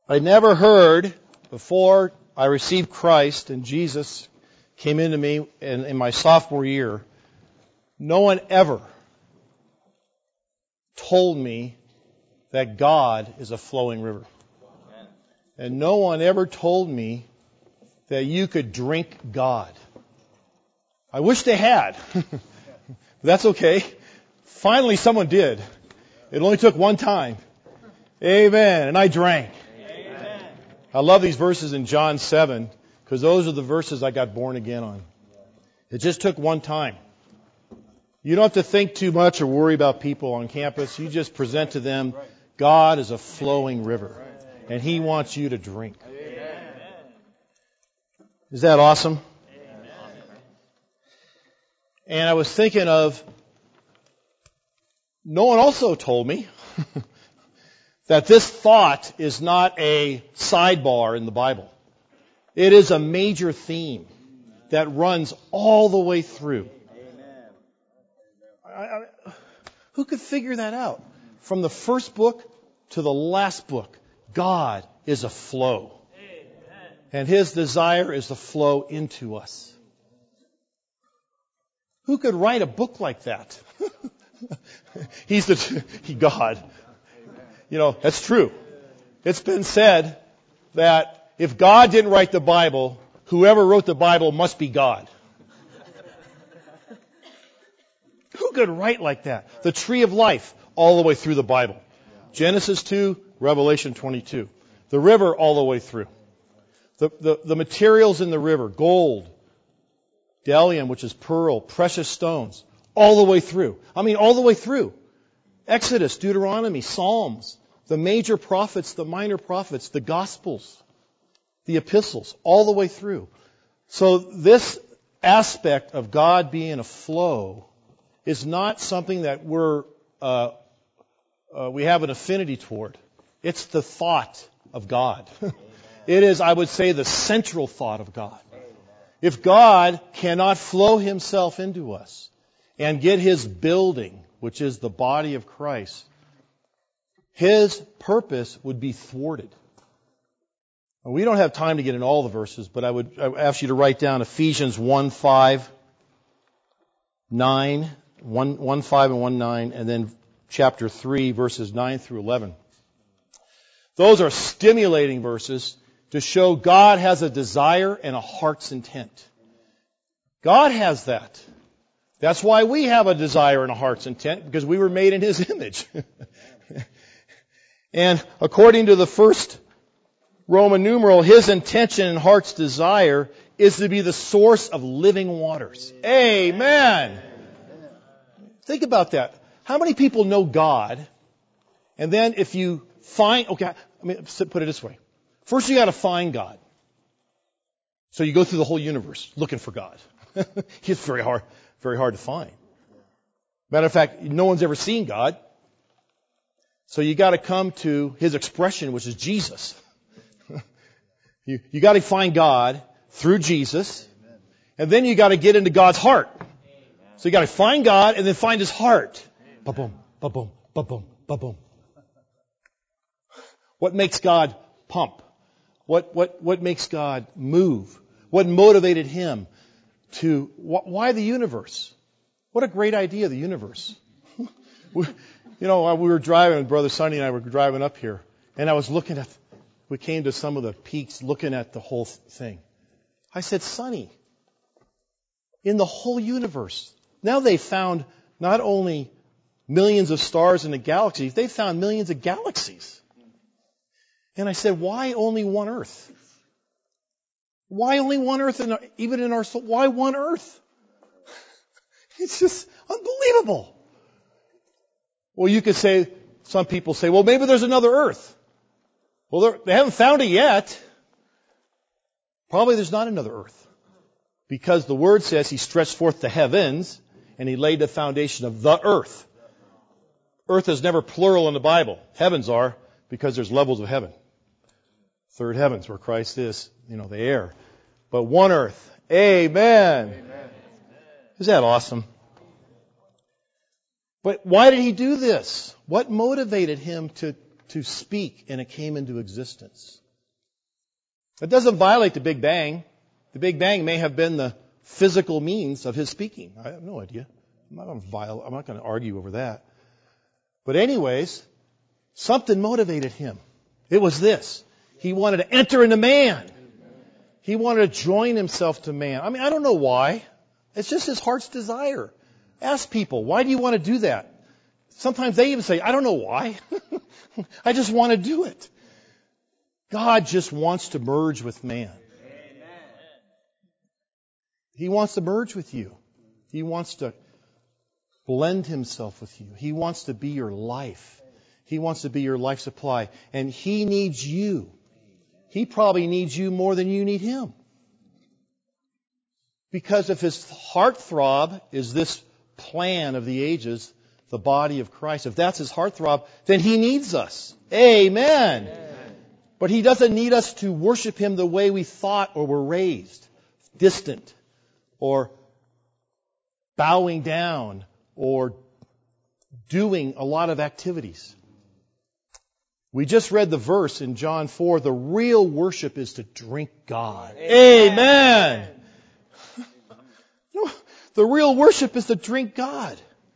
I never heard before I received Christ and Jesus came into me in my sophomore year, no one ever told me that God is a flowing river. And no one ever told me that you could drink God. I wish they had. That's okay. Finally, someone did. It only took one time. Amen. And I drank. Amen. I love these verses in John 7 because those are the verses I got born again on. It just took one time. You don't have to think too much or worry about people on campus. You just present to them, God is a flowing river, and He wants you to drink. Is that awesome? And I was thinking of, no one also told me that this thought is not a sidebar in the Bible. It is a major theme that runs all the way through. Who could figure that out? From the first book to the last book, God is a flow. And His desire is to flow into us. Who could write a book like that? He's God. You know, that's true. It's been said that if God didn't write the Bible, whoever wrote the Bible must be God. Who could write like that? The tree of life, all the way through the Bible. Genesis 2, Revelation 22. The river, all the way through. The materials in the river, gold, bdellium, which is pearl, precious stones, all the way through. I mean, all the way through. Exodus, Deuteronomy, Psalms, the major prophets, the minor prophets, the Gospels, the epistles, all the way through. So this aspect of God being a flow is not something that we have an affinity toward. It's the thought of God. It is, I would say, the central thought of God. If God cannot flow Himself into us and get His building, which is the body of Christ, His purpose would be thwarted. We don't have time to get in all the verses, but I would ask you to write down Ephesians 1:5, 9, 1:5 and 1:9, and then chapter 3, verses 9 through 11. Those are stimulating verses to show God has a desire and a heart's intent. God has that. That's why we have a desire and a heart's intent, because we were made in His image. And according to the first Roman numeral, His intention and heart's desire is to be the source of living waters. Amen. Think about that. How many people know God? And then if you find, put it this way. First you got to find God. So you go through the whole universe looking for God. It's very hard to find. Matter of fact, no one's ever seen God. So you got to come to His expression, which is Jesus. You got to find God through Jesus. And then you got to get into God's heart. So you got to find God and then find His heart. Ba-boom, ba-boom, ba-boom, ba-boom. What makes God pump? What makes God move? What motivated Him to... Why the universe? What a great idea, the universe. We were driving, Brother Sonny and I were driving up here, and I was looking at... We came to some of the peaks looking at the whole thing. I said, Sonny, in the whole universe, now they found not only millions of stars in the galaxies, they found millions of galaxies. And I said, why only one Earth? Why only one Earth? Even in our soul, why one Earth? It's just unbelievable. Well, you could say, some people say, well, maybe there's another Earth. Well, they haven't found it yet. Probably there's not another Earth. Because the Word says He stretched forth the heavens and He laid the foundation of the earth. Earth is never plural in the Bible. Heavens are, because there's levels of heaven. Third heavens where Christ is, the air. But one earth. Amen. Amen. Isn't that awesome? But why did He do this? What motivated Him to to speak, and it came into existence. It doesn't violate the Big Bang. The Big Bang may have been the physical means of his speaking. I have no idea. I'm not going to argue over that. But anyways, something motivated him. It was this. He wanted to enter into man. He wanted to join himself to man. I mean, I don't know why. It's just his heart's desire. Ask people, why do you want to do that? Sometimes they even say, I don't know why. I just want to do it. God just wants to merge with man. He wants to merge with you. He wants to blend himself with you. He wants to be your life. He wants to be your life supply. And he needs you. He probably needs you more than you need him. Because if his heartthrob is this plan of the ages, the body of Christ, if that's his heartthrob, then he needs us. Amen. But he doesn't need us to worship him the way we thought or were raised. Distant. Or bowing down. Or doing a lot of activities. We just read the verse in John 4, the real worship is to drink God. Amen. No, the real worship is to drink God.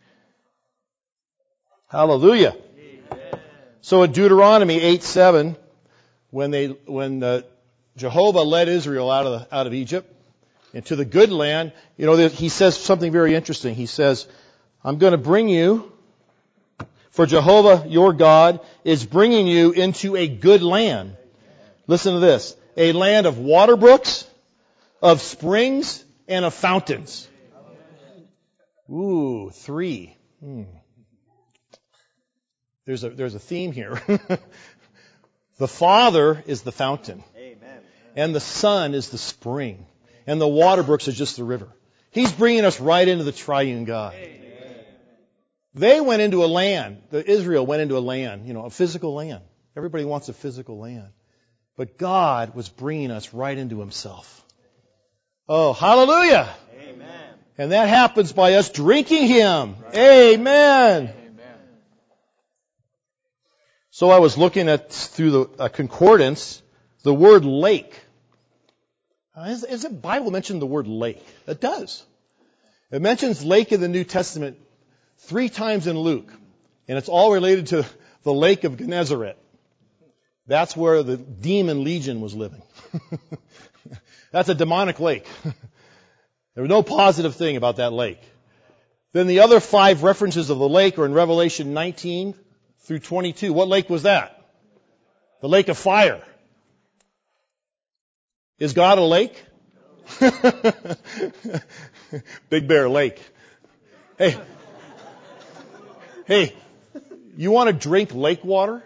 Hallelujah. So in Deuteronomy 8:7, when Jehovah led Israel out of Egypt into the good land, he says something very interesting. He says, I'm going to bring you, for Jehovah your God is bringing you into a good land. Listen to this. A land of water brooks, of springs, and of fountains. Ooh, 3. There's a theme here. The Father is the fountain. And the Son is the spring. And the water brooks are just the river. He's bringing us right into the triune God. They went into a land, Israel went into a land, a physical land. Everybody wants a physical land. But God was bringing us right into himself. Oh, hallelujah! Amen. And that happens by us drinking him. Right. Amen. Amen. So I was looking through the concordance, the word lake. Is the Bible mention the word lake? It does. It mentions lake in the New Testament 3 times in Luke. And it's all related to the lake of Gennesaret. That's where the demon legion was living. That's a demonic lake. There was no positive thing about that lake. Then the other 5 references of the lake are in Revelation 19 through 22. What lake was that? The lake of fire. Is God a lake? Big Bear Lake. Hey, you want to drink lake water?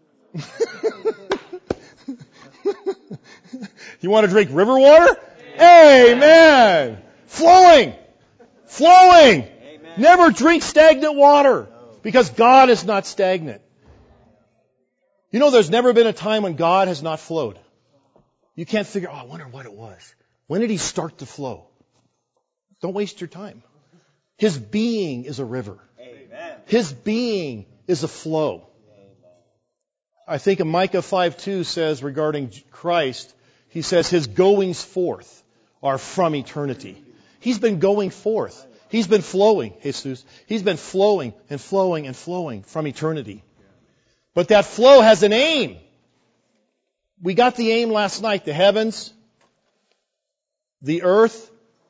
You want to drink river water? Amen. Flowing. Amen. Never drink stagnant water because God is not stagnant. There's never been a time when God has not flowed. You can't figure, I wonder what it was. When did he start to flow? Don't waste your time. His being is a river. Amen. His being is a flow. I think in Micah 5:2 says regarding Christ, he says his goings forth are from eternity. He's been going forth. He's been flowing, Jesus. He's been flowing and flowing and flowing from eternity. But that flow has an aim. We got the aim last night. The heavens, the earth,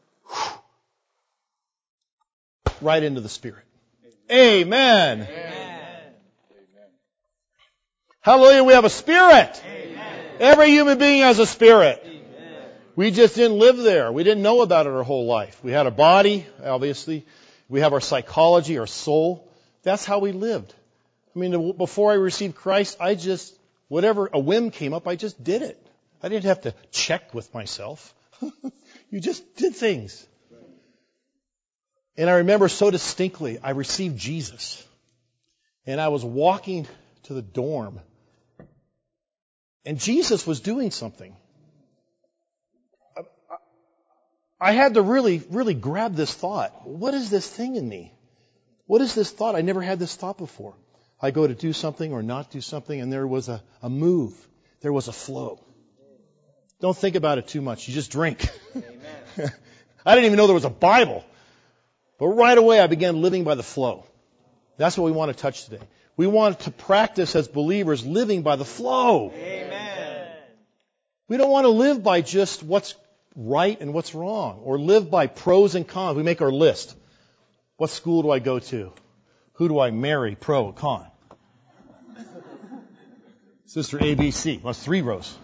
right into the Spirit. Amen. Amen. Hallelujah, we have a spirit. Amen. Every human being has a spirit. Amen. We just didn't live there. We didn't know about it our whole life. We had a body, obviously. We have our psychology, our soul. That's how we lived. Before I received Christ, whatever a whim came up, I just did it. I didn't have to check with myself. You just did things. And I remember so distinctly, I received Jesus. And I was walking to the dorm. And Jesus was doing something. I had to really, really grab this thought. What is this thing in me? What is this thought? I never had this thought before. I go to do something or not do something, and there was a move. There was a flow. Don't think about it too much. You just drink. Amen. I didn't even know there was a Bible. But right away I began living by the flow. That's what we want to touch today. We want to practice as believers living by the flow. Amen. We don't want to live by just what's right and what's wrong, or live by pros and cons. We make our list. What school do I go to? Who do I marry? Pro, con. Sister ABC. Well, that's 3 rows.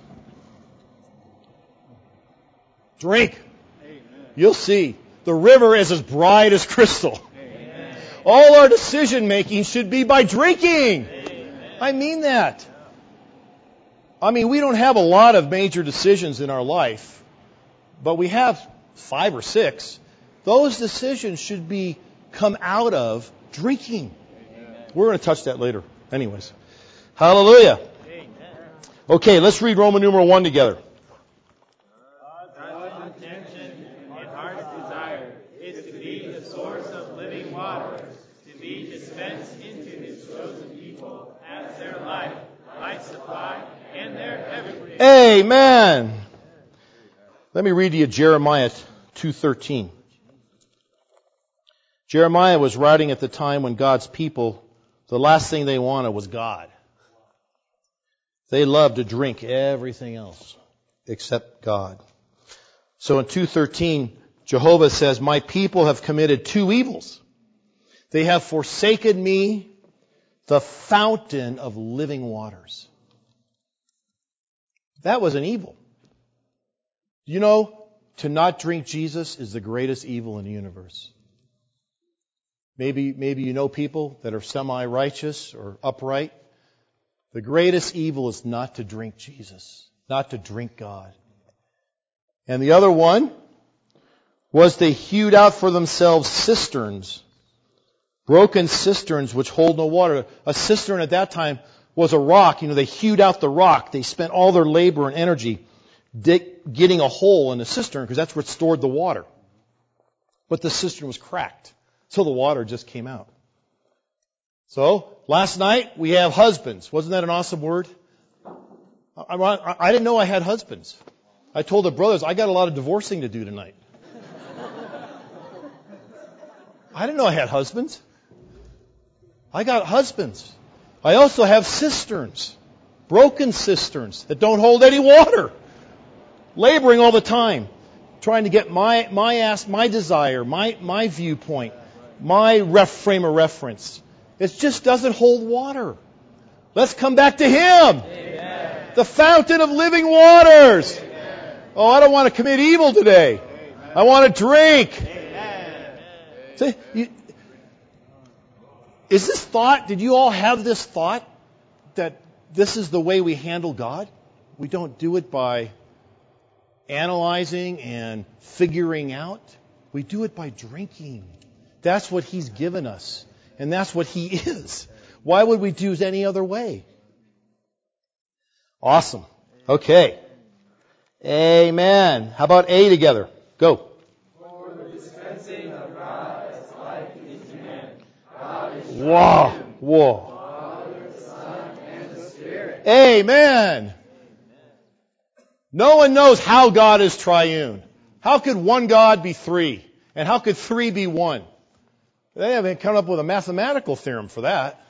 Drink. Amen. You'll see. The river is as bright as crystal. Amen. All our decision making should be by drinking. Amen. I mean that. I mean, we don't have a lot of major decisions in our life, but we have 5 or 6. Those decisions should be come out of drinking. Amen. We're going to touch that later. Anyways. Hallelujah. Amen. Okay, let's read Roman numeral 1 together. God's intention and heart's desire is to be the source of living water, to be dispensed into His chosen people as their life supply, and their everything. Amen. Let me read to you Jeremiah 2:13. Jeremiah was writing at the time when God's people, the last thing they wanted was God. They loved to drink everything else except God. So in 2:13, Jehovah says, "My people have committed 2 evils. They have forsaken me, the fountain of living waters." That was an evil. You know, to not drink Jesus is the greatest evil in the universe. Maybe you know people that are semi-righteous or upright. The greatest evil is not to drink Jesus, not to drink God. And the other one was they hewed out for themselves cisterns, broken cisterns which hold no water. A cistern at that time was a rock. You know, they hewed out the rock. They spent all their labor and energy getting a hole in the cistern because that's where it stored the water. But the cistern was cracked, so the water just came out. So, last night we have husbands. Wasn't that an awesome word? I didn't know I had husbands. I told the brothers, I got a lot of divorcing to do tonight. I didn't know I had husbands. I got husbands. I also have cisterns, broken cisterns that don't hold any water. Laboring all the time, trying to get my desire, my viewpoint, my frame of reference. It just doesn't hold water. Let's come back to Him. Amen. The fountain of living waters. Amen. Oh, I don't want to commit evil today. Amen. I want to drink. Amen. See, is this thought, did you all have this thought that this is the way we handle God? We don't do it by analyzing and figuring out. We do it by drinking. That's what He's given us. And that's what He is. Why would we do it any other way? Awesome. Okay. Amen. How about A together? Go. For the dispensing of God as life into man. God is Whoa. Whoa. Father, the Son, and the Spirit. Amen. No one knows how God is triune. How could one God be 3? And how could 3 be 1? They haven't come up with a mathematical theorem for that.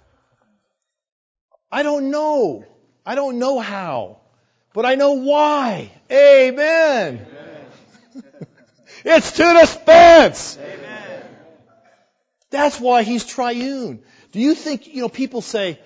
I don't know. I don't know how. But I know why. Amen. It's to dispense. Amen. That's why He's triune. Do you think, people say,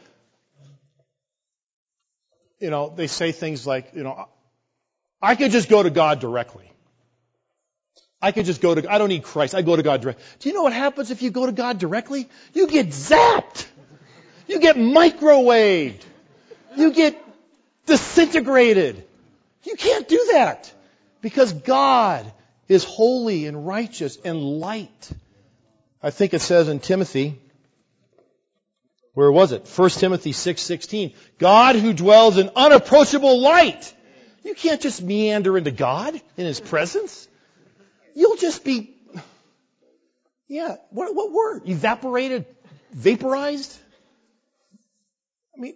they say things like, I could just go to God directly. I don't need Christ. I go to God directly. Do you know what happens if you go to God directly? You get zapped. You get microwaved. You get disintegrated. You can't do that. Because God is holy and righteous and light. I think it says in Timothy, where was it? 1 Timothy 6:16. God who dwells in unapproachable light. You can't just meander into God in His presence. You'll just be, what word? Evaporated? Vaporized? mean,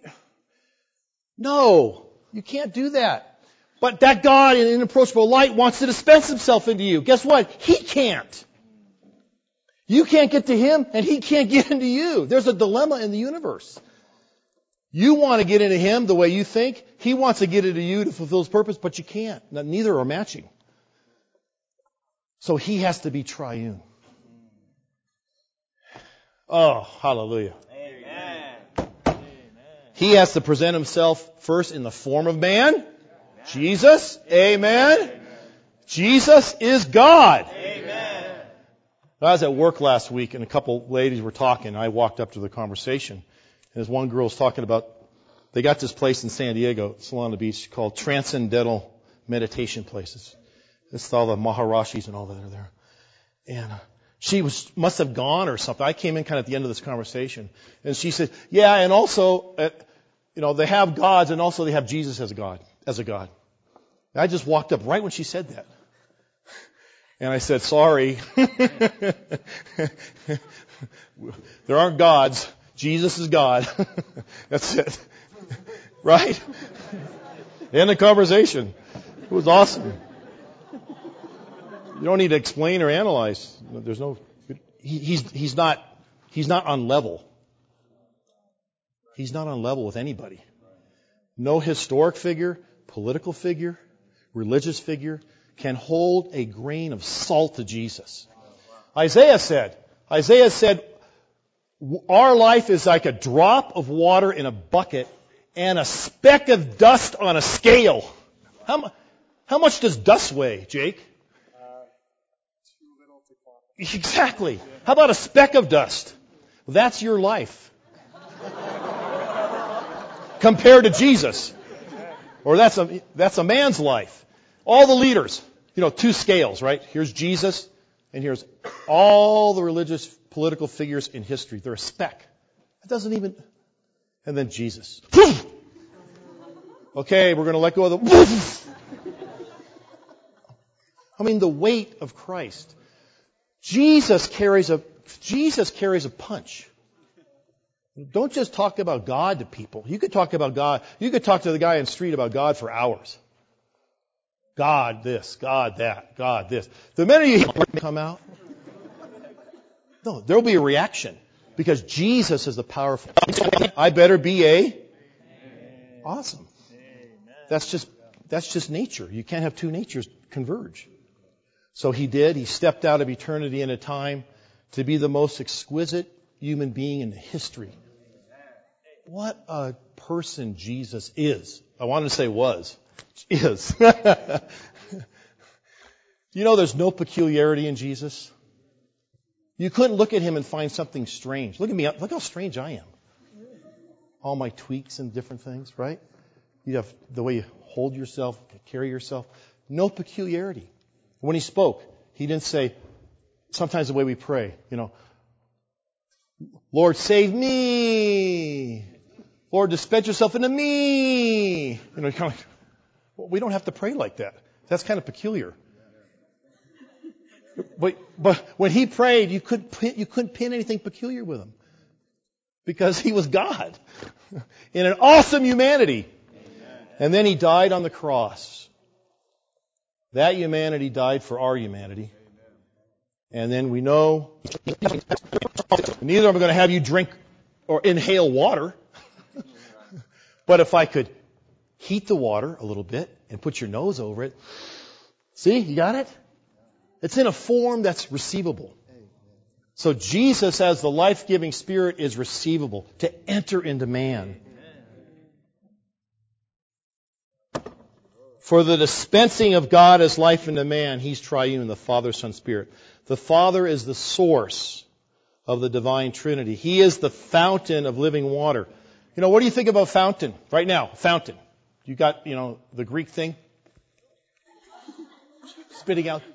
no, you can't do that. But that God in inapproachable light wants to dispense himself into you. Guess what? He can't. You can't get to him, and he can't get into you. There's a dilemma in the universe. You want to get into him the way you think. He wants to get into you to fulfill his purpose, but you can't. Neither are matching. So he has to be triune. Oh, hallelujah. Amen. He has to present himself first in the form of man. Jesus. Amen. Jesus is God. Amen. I was at work last week and a couple ladies were talking. I walked up to the conversation. And as one girl was talking about, they got this place in San Diego, Solana Beach, called Transcendental Meditation Places. It's all the Maharashis and all that are there. And she must have gone or something. I came in kind of at the end of this conversation. And she said, yeah, and also, they have gods and also they have Jesus as a God. And I just walked up right when she said that. And I said, sorry. There aren't gods. Jesus is God. That's it. Right? End of conversation. It was awesome. You don't need to explain or analyze. There's no. He's not on level. He's not on level with anybody. No historic figure, political figure, religious figure can hold a grain of salt to Jesus. Isaiah said, our life is like a drop of water in a bucket and a speck of dust on a scale. How much does dust weigh, Jake? Too little to quantify. Exactly. How about a speck of dust? Well, that's your life. Compared to Jesus. Or that's a man's life. All the leaders, 2 scales, right? Here's Jesus, and here's all the religious, political figures in history. They're a speck. It doesn't even... And then Jesus. Okay, we're going to let go of the... the weight of Christ. Jesus carries a punch. Don't just talk about God to people. You could talk about God. You could talk to the guy in the street about God for hours. God this, God that, God this. The minute you come out, no, there'll be a reaction because Jesus is the powerful. I better be awesome. That's just nature. You can't have two natures converge. So he did. He stepped out of eternity into time to be the most exquisite human being in history. What a person Jesus is. I wanted to say was. Is. There's no peculiarity in Jesus. You couldn't look at him and find something strange. Look at me. Look how strange I am. All my tweaks and different things, right? You have the way you hold yourself, carry yourself. No peculiarity. When he spoke, he didn't say, sometimes the way we pray, Lord, save me. Lord, dispense yourself into me. We don't have to pray like that. That's kind of peculiar. But when he prayed, you couldn't pin anything peculiar with him. Because he was God. In an awesome humanity. And then he died on the cross. That humanity died for our humanity. And then we know neither am I going to have you drink or inhale water. But if I could heat the water a little bit and put your nose over it. See, you got it? It's in a form that's receivable. So Jesus as the life-giving Spirit is receivable to enter into man. For the dispensing of God as life into man, He's triune, the Father, Son, Spirit. The Father is the source of the divine Trinity. He is the fountain of living water. What do you think about fountain? Right now, fountain. You got, the Greek thing? Spitting out.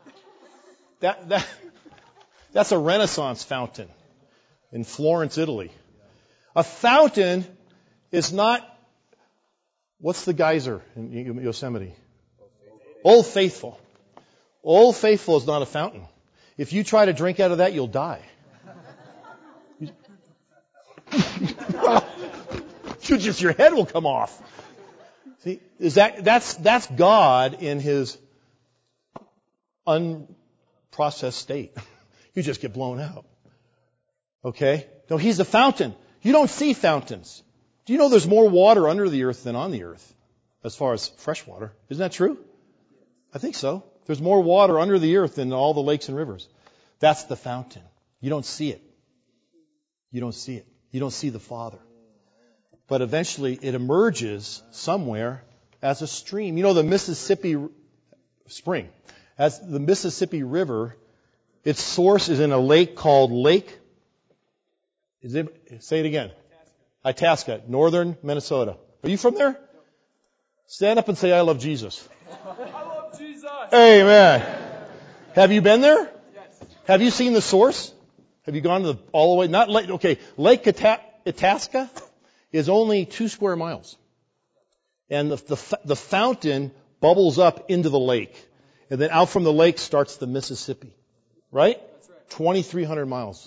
That's a Renaissance fountain in Florence, Italy. A fountain is not... What's the geyser in Yosemite? Old Faithful. Old Faithful is not a fountain. If you try to drink out of that, you'll die. Your head will come off. See, that's God in his unprocessed state. You just get blown out. Okay? No, he's the fountain. You don't see fountains. Do you know there's more water under the earth than on the earth as far as fresh water? Isn't that true? I think so. There's more water under the earth than all the lakes and rivers. That's the fountain. You don't see it. You don't see it. You don't see the Father. But eventually it emerges somewhere as a stream. You know, the Mississippi Spring, as the Mississippi River, its source is in a lake called say it again. Itasca, northern Minnesota. Are you from there? Stand up and say, I love Jesus. I love Jesus. Amen. Have you been there? Yes. Have you seen the source? Have you gone all the way? Not Lake. Okay, Lake Itasca is only 2 square miles, and the fountain bubbles up into the lake, and then out from the lake starts the Mississippi. Right? That's right. 2,300 miles.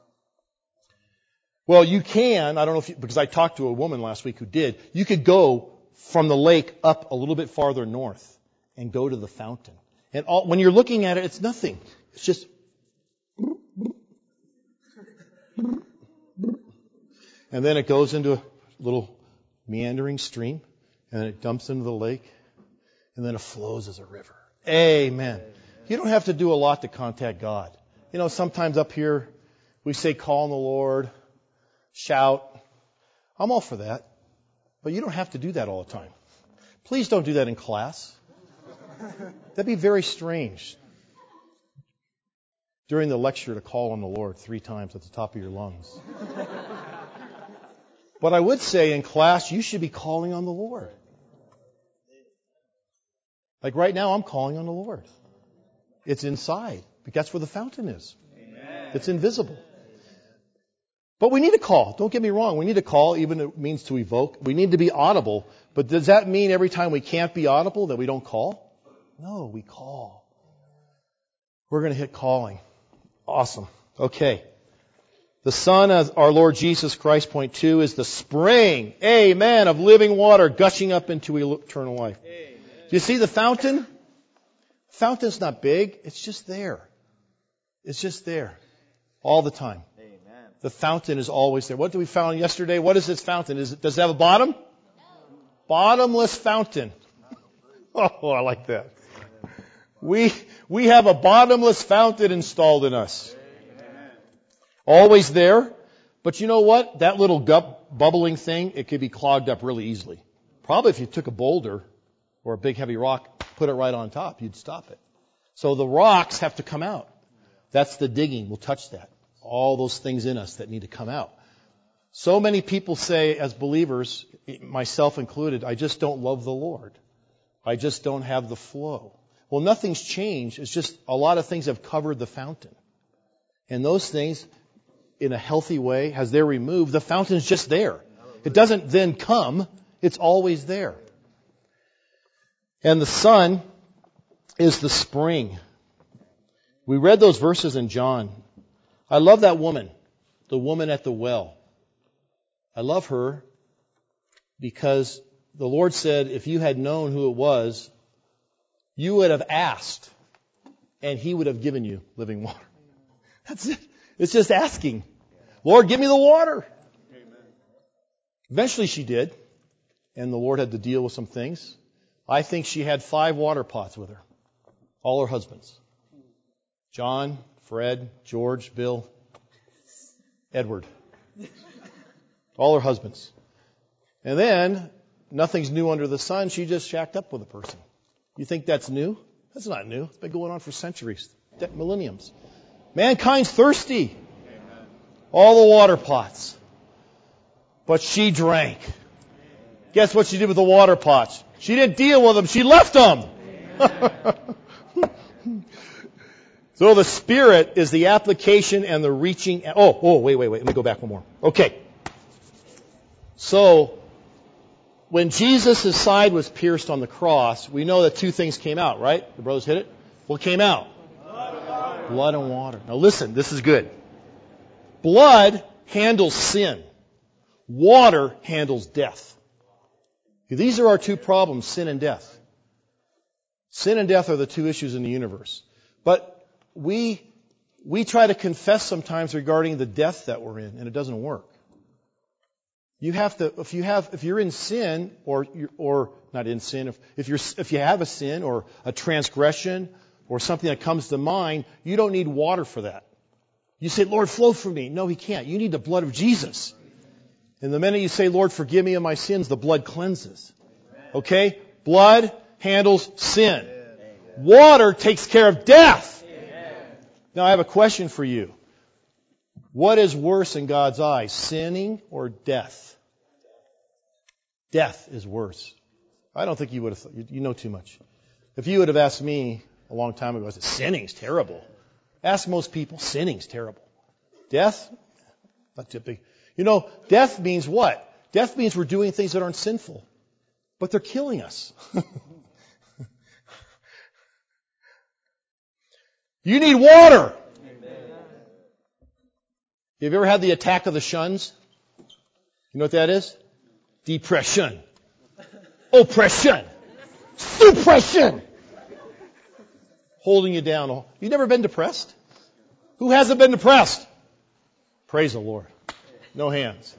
Well, you can. I don't know if because I talked to a woman last week who did. You could go from the lake up a little bit farther north and go to the fountain. And when you're looking at it, it's nothing. It's just. And then it goes into a little meandering stream, and then it dumps into the lake, and then it flows as a river. Amen. You don't have to do a lot to contact God. You know, sometimes up here we say call on the Lord, shout. I'm all for that. But you don't have to do that all the time. Please don't do that in class. That'd be very strange. During the lecture to call on the Lord 3 times at the top of your lungs. But I would say in class, you should be calling on the Lord. Like right now, I'm calling on the Lord. It's inside. Because that's where the fountain is. Amen. It's invisible. But we need to call. Don't get me wrong. We need to call, even if it means to evoke. We need to be audible. But does that mean every time we can't be audible that we don't call? No, we call. We're going to hit calling. Awesome. Okay. The Son of our Lord Jesus Christ, point 2, is the spring, amen, of living water gushing up into eternal life. Amen. Do you see the fountain? The fountain's not big. It's just there. It's just there. All the time. Amen. The fountain is always there. What did we found yesterday? What is this fountain? Does it have a bottom? No. Bottomless fountain. Oh, I like that. We have a bottomless fountain installed in us. Always there. But you know what? That little bubbling thing, it could be clogged up really easily. Probably if you took a boulder or a big heavy rock, put it right on top, you'd stop it. So the rocks have to come out. That's the digging. We'll touch that. All those things in us that need to come out. So many people say, as believers, myself included, I just don't love the Lord. I just don't have the flow. Well, nothing's changed. It's just a lot of things have covered the fountain. And those things, in a healthy way, as they're removed, the fountain's just there. It doesn't then come. It's always there. And the Son is the spring. We read those verses in John. I love that woman, the woman at the well. I love her because the Lord said, if you had known who it was, you would have asked, and He would have given you living water. That's it. It's just asking. Lord, give me the water. Amen. Eventually she did, and the Lord had to deal with some things. I think she had 5 water pots with her. All her husbands. John, Fred, George, Bill, Edward. All her husbands. And then, nothing's new under the sun. She just shacked up with a person. You think that's new? That's not new. It's been going on for centuries, millenniums. Mankind's thirsty. Amen. All the water pots. But she drank. Guess what she did with the water pots? She didn't deal with them. She left them. So the Spirit is the application and the reaching. Wait. Let me go back one more. Okay. So, when Jesus' side was pierced on the cross, we know that 2 things came out, right? The brothers hit it? What came out? Blood and water. Now listen, this is good. Blood handles sin. Water handles death. These are our two problems, sin and death. Sin and death are the two issues in the universe. But we try to confess sometimes regarding the death that we're in, and it doesn't work. You have to, if you're in sin, or not in sin, if you have a sin or a transgression or something that comes to mind, you don't need water for that. You say, Lord, flow from me. No, He can't. You need the blood of Jesus. And the minute you say, Lord, forgive me of my sins, the blood cleanses. Okay? Blood handles sin. Water takes care of death. Now I have a question for you. What is worse in God's eyes, sinning or death? Death is worse. I don't think you would have thought. You know too much. If you would have asked me a long time ago, I said, sinning's terrible. Ask most people, sinning's terrible. Death? Not too big. You know, death means what? Death means we're doing things that aren't sinful. But they're killing us. You need water. Have you ever had the attack of the shuns? You know what that is? Depression. Oppression. Suppression. Holding you down. You've never been depressed? Who hasn't been depressed? Praise the Lord. No hands.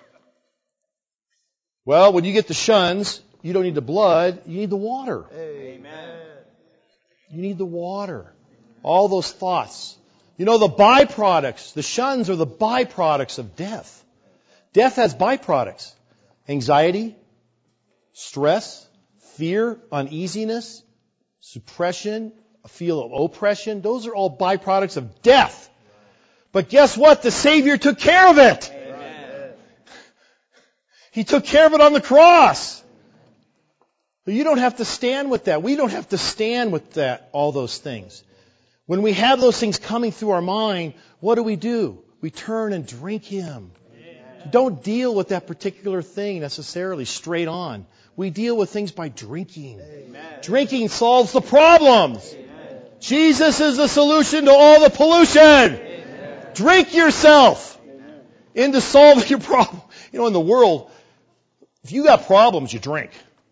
Well, when you get the shuns, you don't need the blood, you need the water. Amen. You need the water. All those thoughts. You know, the byproducts, the shuns are the byproducts of death. Death has byproducts. Anxiety, stress, fear, uneasiness, suppression, a feel of oppression. Those are all byproducts of death. But guess what? The Savior took care of it. Amen. He took care of it on the cross. But you don't have to stand with that. We don't have to stand with that, all those things. When we have those things coming through our mind, what do? We turn and drink Him. Don't deal with that particular thing necessarily straight on. We deal with things by drinking. Amen. Drinking solves the problems. Amen. Jesus is the solution to all the pollution. Amen. Drink yourself into solving your problem. You know, in the world, if you got problems, you drink.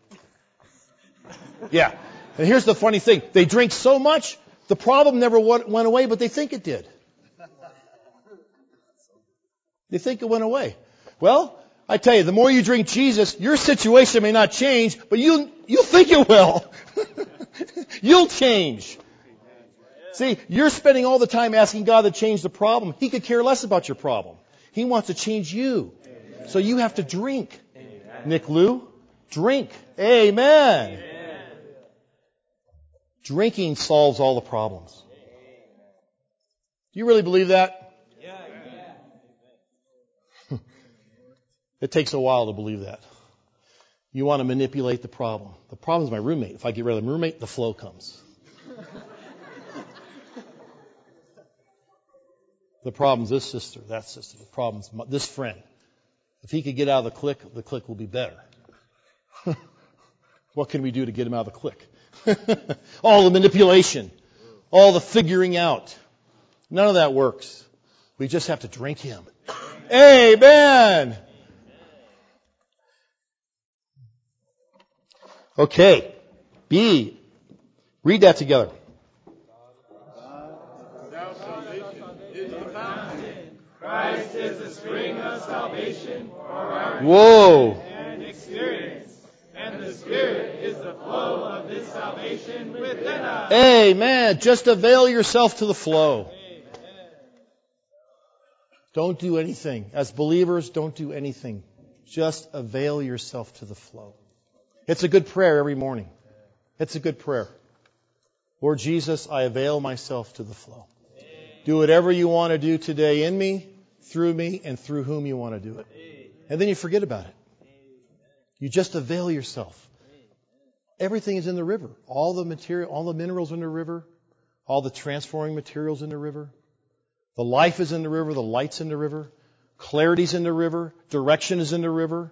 Yeah. And here's the funny thing. They drink so much, the problem never went away, but they think it did. They think it went away. Well, I tell you, the more you drink Jesus, your situation may not change, but you'll think it will. You'll change. See, you're spending all the time asking God to change the problem. He could care less about your problem. He wants to change you. So you have to drink. Nick Lou, drink. Amen. Drinking solves all the problems. Do you really believe that? It takes a while to believe that. You want to manipulate the problem. The problem's my roommate. If I get rid of the roommate, the flow comes. The problem's this sister, that sister. The problem's this friend. If he could get out of the clique will be better. What can we do to get him out of the clique? All the manipulation. All the figuring out. None of that works. We just have to drink Him. Amen. Okay. B. Read that together. Christ is the spring of salvation for our Whoa. and experience, and the Spirit is the flow of this salvation within us. Amen. Just avail yourself to the flow. Don't do anything. As believers, don't do anything. Just avail yourself to the flow. It's a good prayer every morning. It's a good prayer. Lord Jesus, I avail myself to the flow. Do whatever you want to do today in me, and through whom you want to do it. And then you forget about it. You just avail yourself. Everything is in the river. All the material, all the minerals in the river, all the transforming materials in the river. The life is in the river, the light's in the river, clarity's in the river, direction is in the river,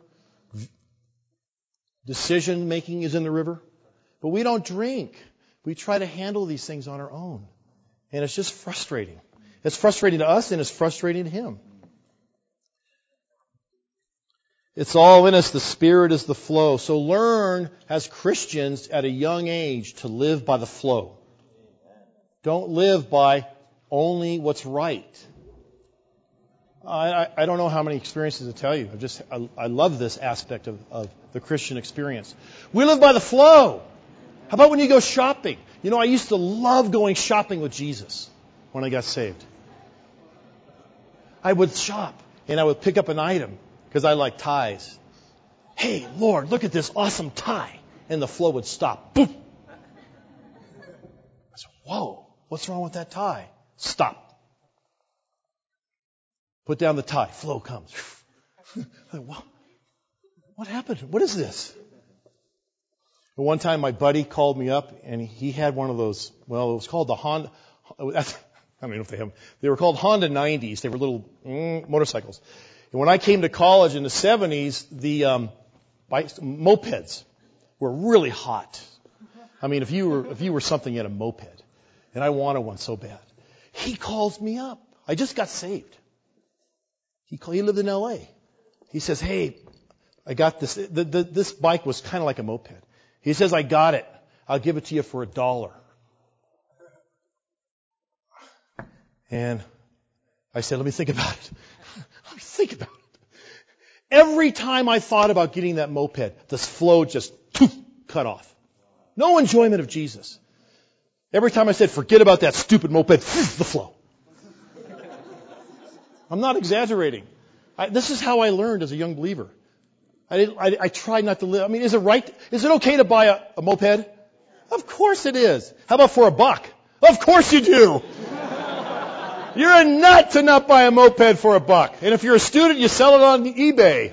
decision making is in the river. But we don't drink. We try to handle these things on our own. And it's just frustrating. It's frustrating to us and it's frustrating to Him. It's all in us. The Spirit is the flow. So learn as Christians at a young age to live by the flow. Don't live by only what's right. I don't know how many experiences to tell you. I love this aspect of the Christian experience. We live by the flow. How about when you go shopping? You know, I used to love going shopping with Jesus when I got saved. I would shop and I would pick up an item because I like ties. Hey, Lord, look at this awesome tie. And the flow would stop. Boom. I said, whoa, what's wrong with that tie? Stop. Put down the tie. Flow comes. What happened? What is this? And one time my buddy called me up and he had one of those, well, it was called the Honda, I don't even know if they have them. They were called Honda 90s. They were little motorcycles. And when I came to college in the 70s, the mopeds were really hot. I mean, if you were something in a moped, and I wanted one so bad. He calls me up. I just got saved. He lived in L.A. He says, hey, I got this. This bike was kind of like a moped. He says, I got it. I'll give it to you for $1. And I said, let me think about it. Let me think about it. Every time I thought about getting that moped, this flow just cut off. No enjoyment of Jesus. Every time I said, forget about that stupid moped, the flow. I'm not exaggerating. This is how I learned as a young believer. I tried not to live. I mean, is it right? Is it okay to buy a moped? Of course it is. How about for $1? Of course you do. You're a nut to not buy a moped for $1. And if you're a student, you sell it on eBay.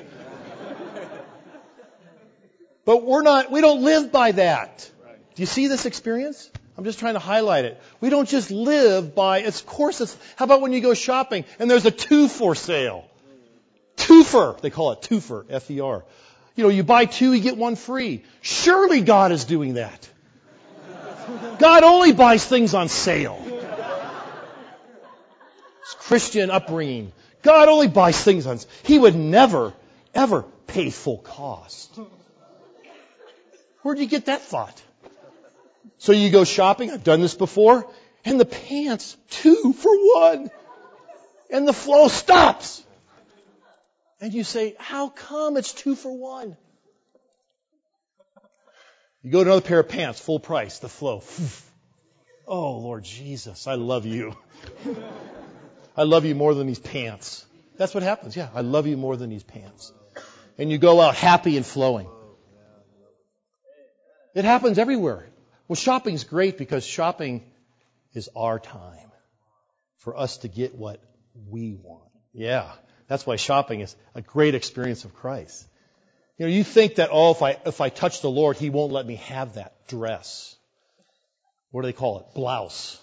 But we don't live by that. Do you see this experience? I'm just trying to highlight it. We don't just live by, how about when you go shopping and there's a 2 for sale? Twofer, they call it twofer, F-E-R. You know, you buy 2, you get 1 free. Surely God is doing that. God only buys things on sale. It's Christian upbringing. God only buys things on sale. He would never, ever pay full cost. Where do you get that thought? So you go shopping, I've done this before, and the pants, 2 for 1. And the flow stops. And you say, how come it's 2 for 1? You go to another pair of pants, full price, the flow. Oh, Lord Jesus, I love you. I love you more than these pants. That's what happens, yeah. I love you more than these pants. And you go out happy and flowing. It happens everywhere. Well, shopping's great because shopping is our time for us to get what we want. Yeah, that's why shopping is a great experience of Christ. You know, you think that, if I touch the Lord, He won't let me have that dress. What do they call it? Blouse.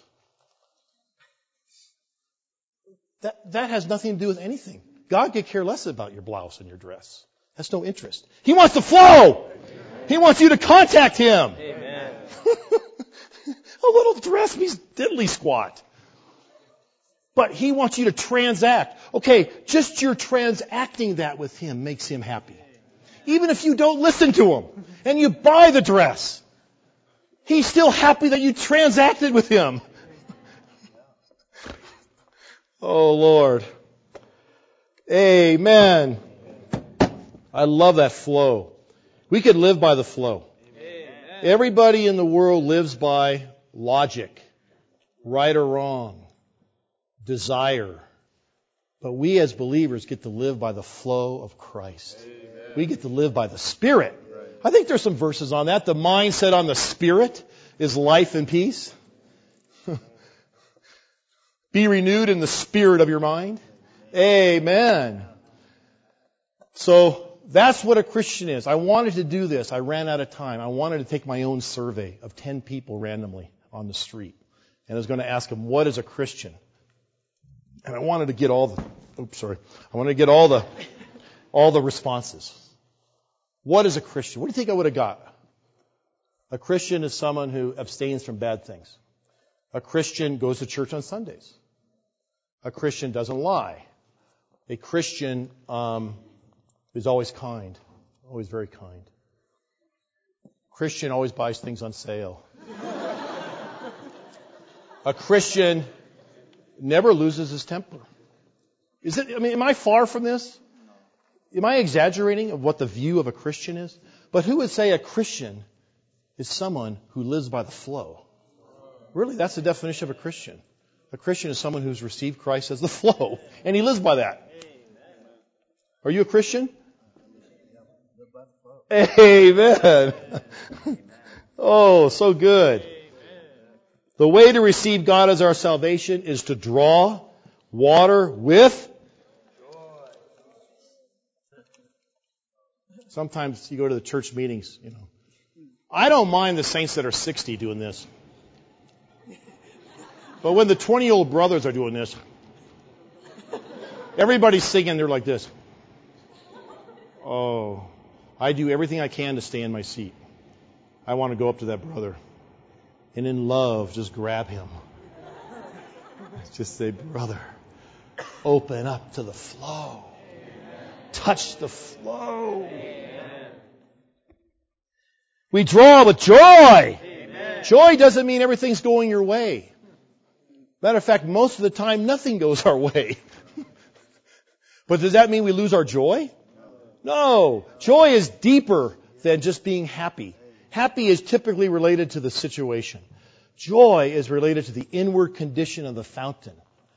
That has nothing to do with anything. God could care less about your blouse and your dress. That's no interest. He wants to flow. He wants you to contact Him. Amen. A little dress means diddly squat. But He wants you to transact. Okay, just your transacting that with Him makes Him happy. Even if you don't listen to Him and you buy the dress, He's still happy that you transacted with Him. Oh, Lord. Amen. I love that flow. We could live by the flow. Amen. Everybody in the world lives by logic, right or wrong, desire. But we as believers get to live by the flow of Christ. Amen. We get to live by the Spirit. Right. I think there's some verses on that. The mindset on the Spirit is life and peace. Be renewed in the spirit of your mind. Amen. So that's what a Christian is. I wanted to do this. I ran out of time. I wanted to take my own survey of 10 people randomly on the street. And I was going to ask them, what is a Christian? And I wanted to get all the responses. What is a Christian? What do you think I would have got? A Christian is someone who abstains from bad things. A Christian goes to church on Sundays. A Christian doesn't lie. A Christian He's always kind. Always very kind. Christian always buys things on sale. A Christian never loses his temper. Am I far from this? Am I exaggerating of what the view of a Christian is? But who would say a Christian is someone who lives by the flow? Really, that's the definition of a Christian. A Christian is someone who's received Christ as the flow, and he lives by that. Are you a Christian? Amen. Oh, so good. The way to receive God as our salvation is to draw water with joy. Sometimes you go to the church meetings, I don't mind the saints that are 60 doing this. But when the 20-year-old brothers are doing this, everybody's singing, they're like this. Oh, I do everything I can to stay in my seat. I want to go up to that brother and in love just grab him. Just say, brother, open up to the flow. Touch the flow. We draw with joy. Amen. Joy doesn't mean everything's going your way. Matter of fact, most of the time, nothing goes our way. But does that mean we lose our joy? No. Joy is deeper than just being happy. Happy is typically related to the situation. Joy is related to the inward condition of the fountain.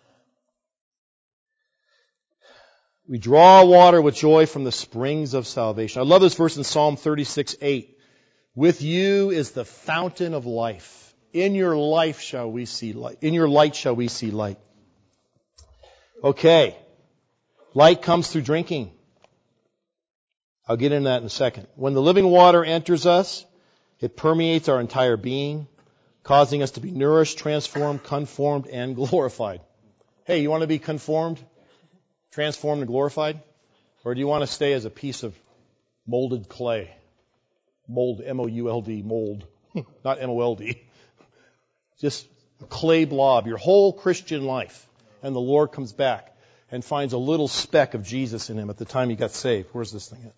We draw water with joy from the springs of salvation. I love this verse in Psalm 36:8. With you is the fountain of life. In your life shall we see light. In your light shall we see light. Okay. Light comes through drinking. I'll get into that in a second. When the living water enters us, it permeates our entire being, causing us to be nourished, transformed, conformed, and glorified. Hey, you want to be conformed, transformed, and glorified? Or do you want to stay as a piece of molded clay? Mold, M-O-U-L-D, mold. Not M-O-L-D. Just a clay blob, your whole Christian life. And the Lord comes back and finds a little speck of Jesus in him at the time he got saved. Where's this thing at?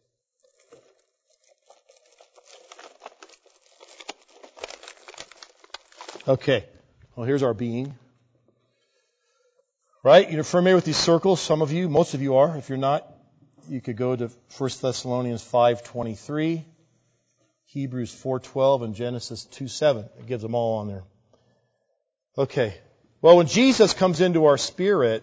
Okay. Well, here's our being. Right? You're familiar with these circles. Some of you, most of you are. If you're not, you could go to 1 Thessalonians 5:23, Hebrews 4:12, and Genesis 2:7. It gives them all on there. Okay. Well, when Jesus comes into our spirit,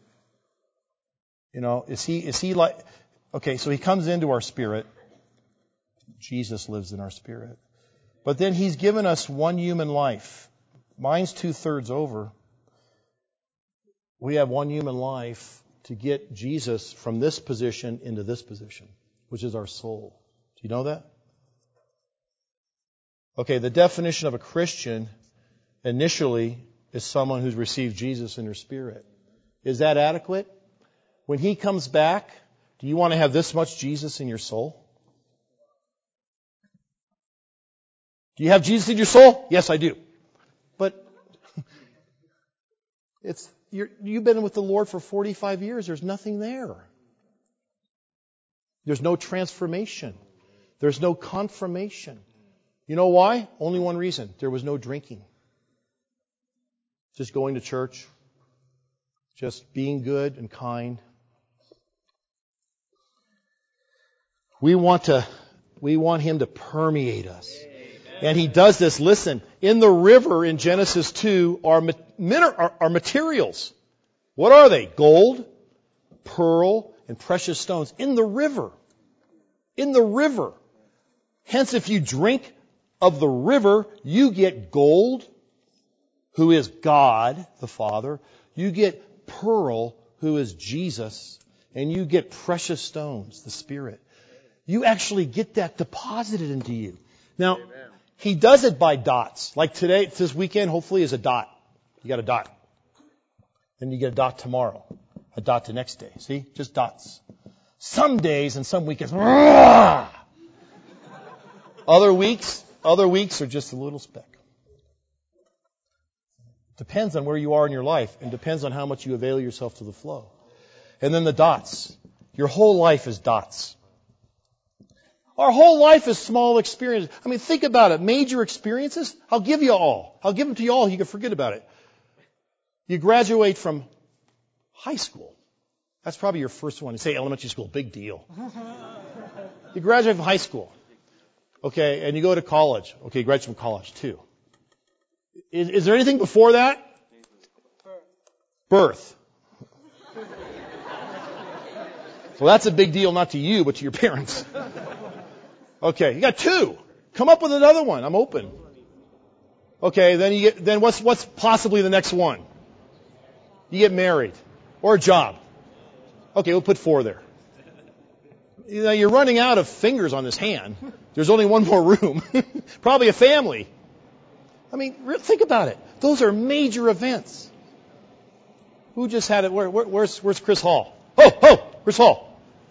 is he like, okay, so he comes into our spirit. Jesus lives in our spirit. But then he's given us one human life. Mine's 2/3 over. We have one human life to get Jesus from this position into this position, which is our soul. Do you know that? Okay, the definition of a Christian initially is someone who's received Jesus in their spirit. Is that adequate? When he comes back, do you want to have this much Jesus in your soul? Do you have Jesus in your soul? Yes, I do. But you've been with the Lord for 45 years. There's nothing there. There's no transformation. There's no confirmation. You know why? Only one reason. There was no drinking. Just going to church. Just being good and kind. We want him to permeate us. And he does this. Listen, in the river in Genesis 2 are materials. What are they? Gold, pearl, and precious stones. In the river. In the river. Hence, if you drink of the river, you get gold, who is God, the Father. You get pearl, who is Jesus. And you get precious stones, the Spirit. You actually get that deposited into you. Now, he does it by dots. Like today, this weekend, hopefully, is a dot. You got a dot. Then you get a dot tomorrow. A dot the next day. See? Just dots. Some days and some weekends. Other weeks are just a little speck. Depends on where you are in your life and depends on how much you avail yourself to the flow. And then the dots. Your whole life is dots. Our whole life is small experiences. I mean, think about it. Major experiences, I'll give you all. I'll give them to you all. You can forget about it. You graduate from high school. That's probably your first one. You say elementary school, big deal. You graduate from high school. Okay, and you go to college. Okay, you graduate from college too. Is there anything before that? Birth. So that's a big deal, not to you, but to your parents. Okay, you got 2. Come up with another one. I'm open. Okay, then what's possibly the next one? You get married or a job. Okay, we'll put 4 there. You know, you're running out of fingers on this hand. There's only one more room. Probably a family. I mean, think about it. Those are major events. Who just had it? Where's Chris Hall? Chris Hall.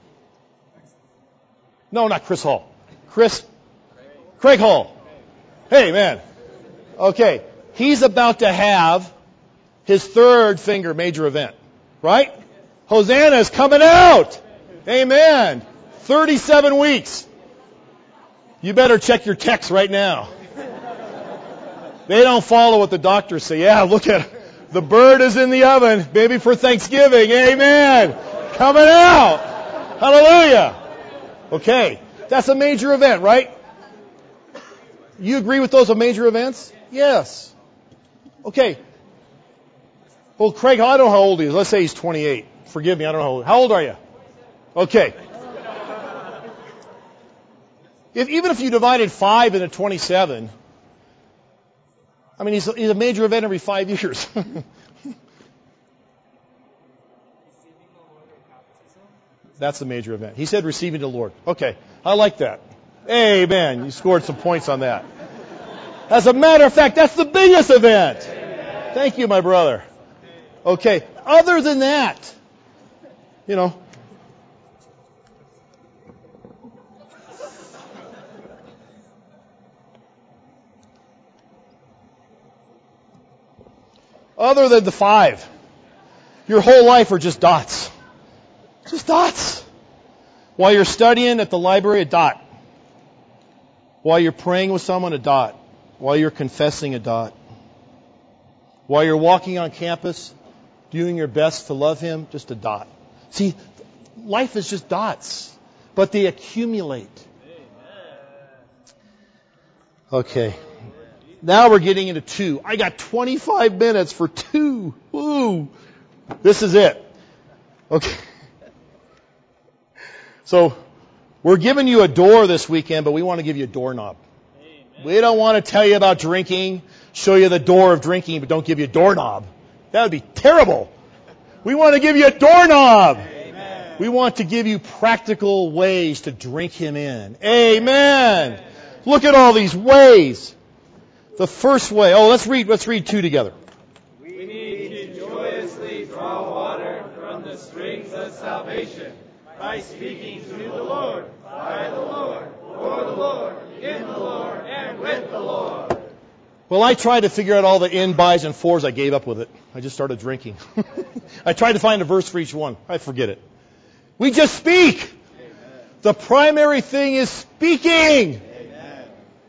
No, not Chris Hall. Craig Hall. Hey, man. Okay. He's about to have his 3rd finger major event. Right? Hosanna is coming out. Amen. 37 weeks. You better check your texts right now. They don't follow what the doctors say. Yeah, look at it. The bird is in the oven. Maybe for Thanksgiving. Amen. Coming out. Hallelujah. Okay. That's a major event, right? You agree with those are major events? Yes. Okay. Well, Craig, I don't know how old he is. Let's say he's 28. Forgive me, I don't know how old are you? Okay. Even if you divided 5 into 27, I mean, he's a major event every 5 years. That's the major event. He said receiving the Lord. Okay. I like that. Amen. You scored some points on that. As a matter of fact, that's the biggest event. Thank you, my brother. Okay. Other than that, you know, other than the 5, your whole life are just dots. Just dots. While you're studying at the library, a dot. While you're praying with someone, a dot. While you're confessing, a dot. While you're walking on campus, doing your best to love Him, just a dot. See, life is just dots, but they accumulate. Okay. Now we're getting into 2. I got 25 minutes for 2. Woo! This is it. Okay. So, we're giving you a door this weekend, but we want to give you a doorknob. Amen. We don't want to tell you about drinking, show you the door of drinking, but don't give you a doorknob. That would be terrible. We want to give you a doorknob. Amen. We want to give you practical ways to drink Him in. Amen. Amen. Look at all these ways. The first way. Let's read 2 together. We need to joyously draw water from the springs of salvation by speaking to the Lord, by the Lord, for the Lord, in the Lord, and with the Lord. Well, I tried to figure out all the in, bys, and fors. I gave up with it. I just started drinking. I tried to find a verse for each one. I forget it. We just speak. Amen. The primary thing is speaking. Amen.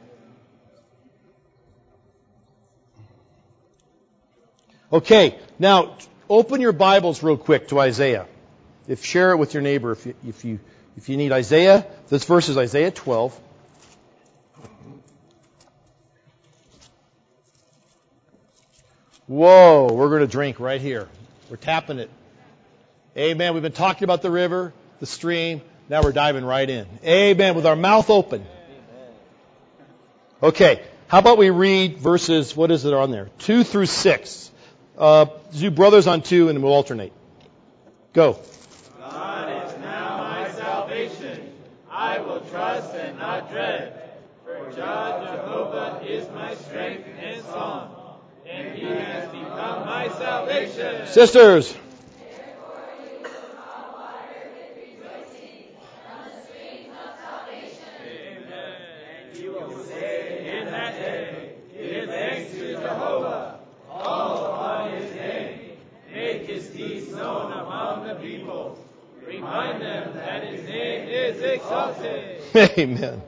Okay, now open your Bibles real quick to Isaiah. Share it with your neighbor if you need Isaiah. This verse is Isaiah 12. Whoa, we're going to drink right here. We're tapping it. Amen. We've been talking about the river, the stream. Now we're diving right in. Amen. With our mouth open. Okay. How about we read verses, what is it on there? 2 through 6. Do brothers on 2 and we'll alternate. Go. God is now my salvation. I will trust and not dread. For Jehovah is my strength and song. And He has become my salvation. Sisters. Remind them exalted. Amen.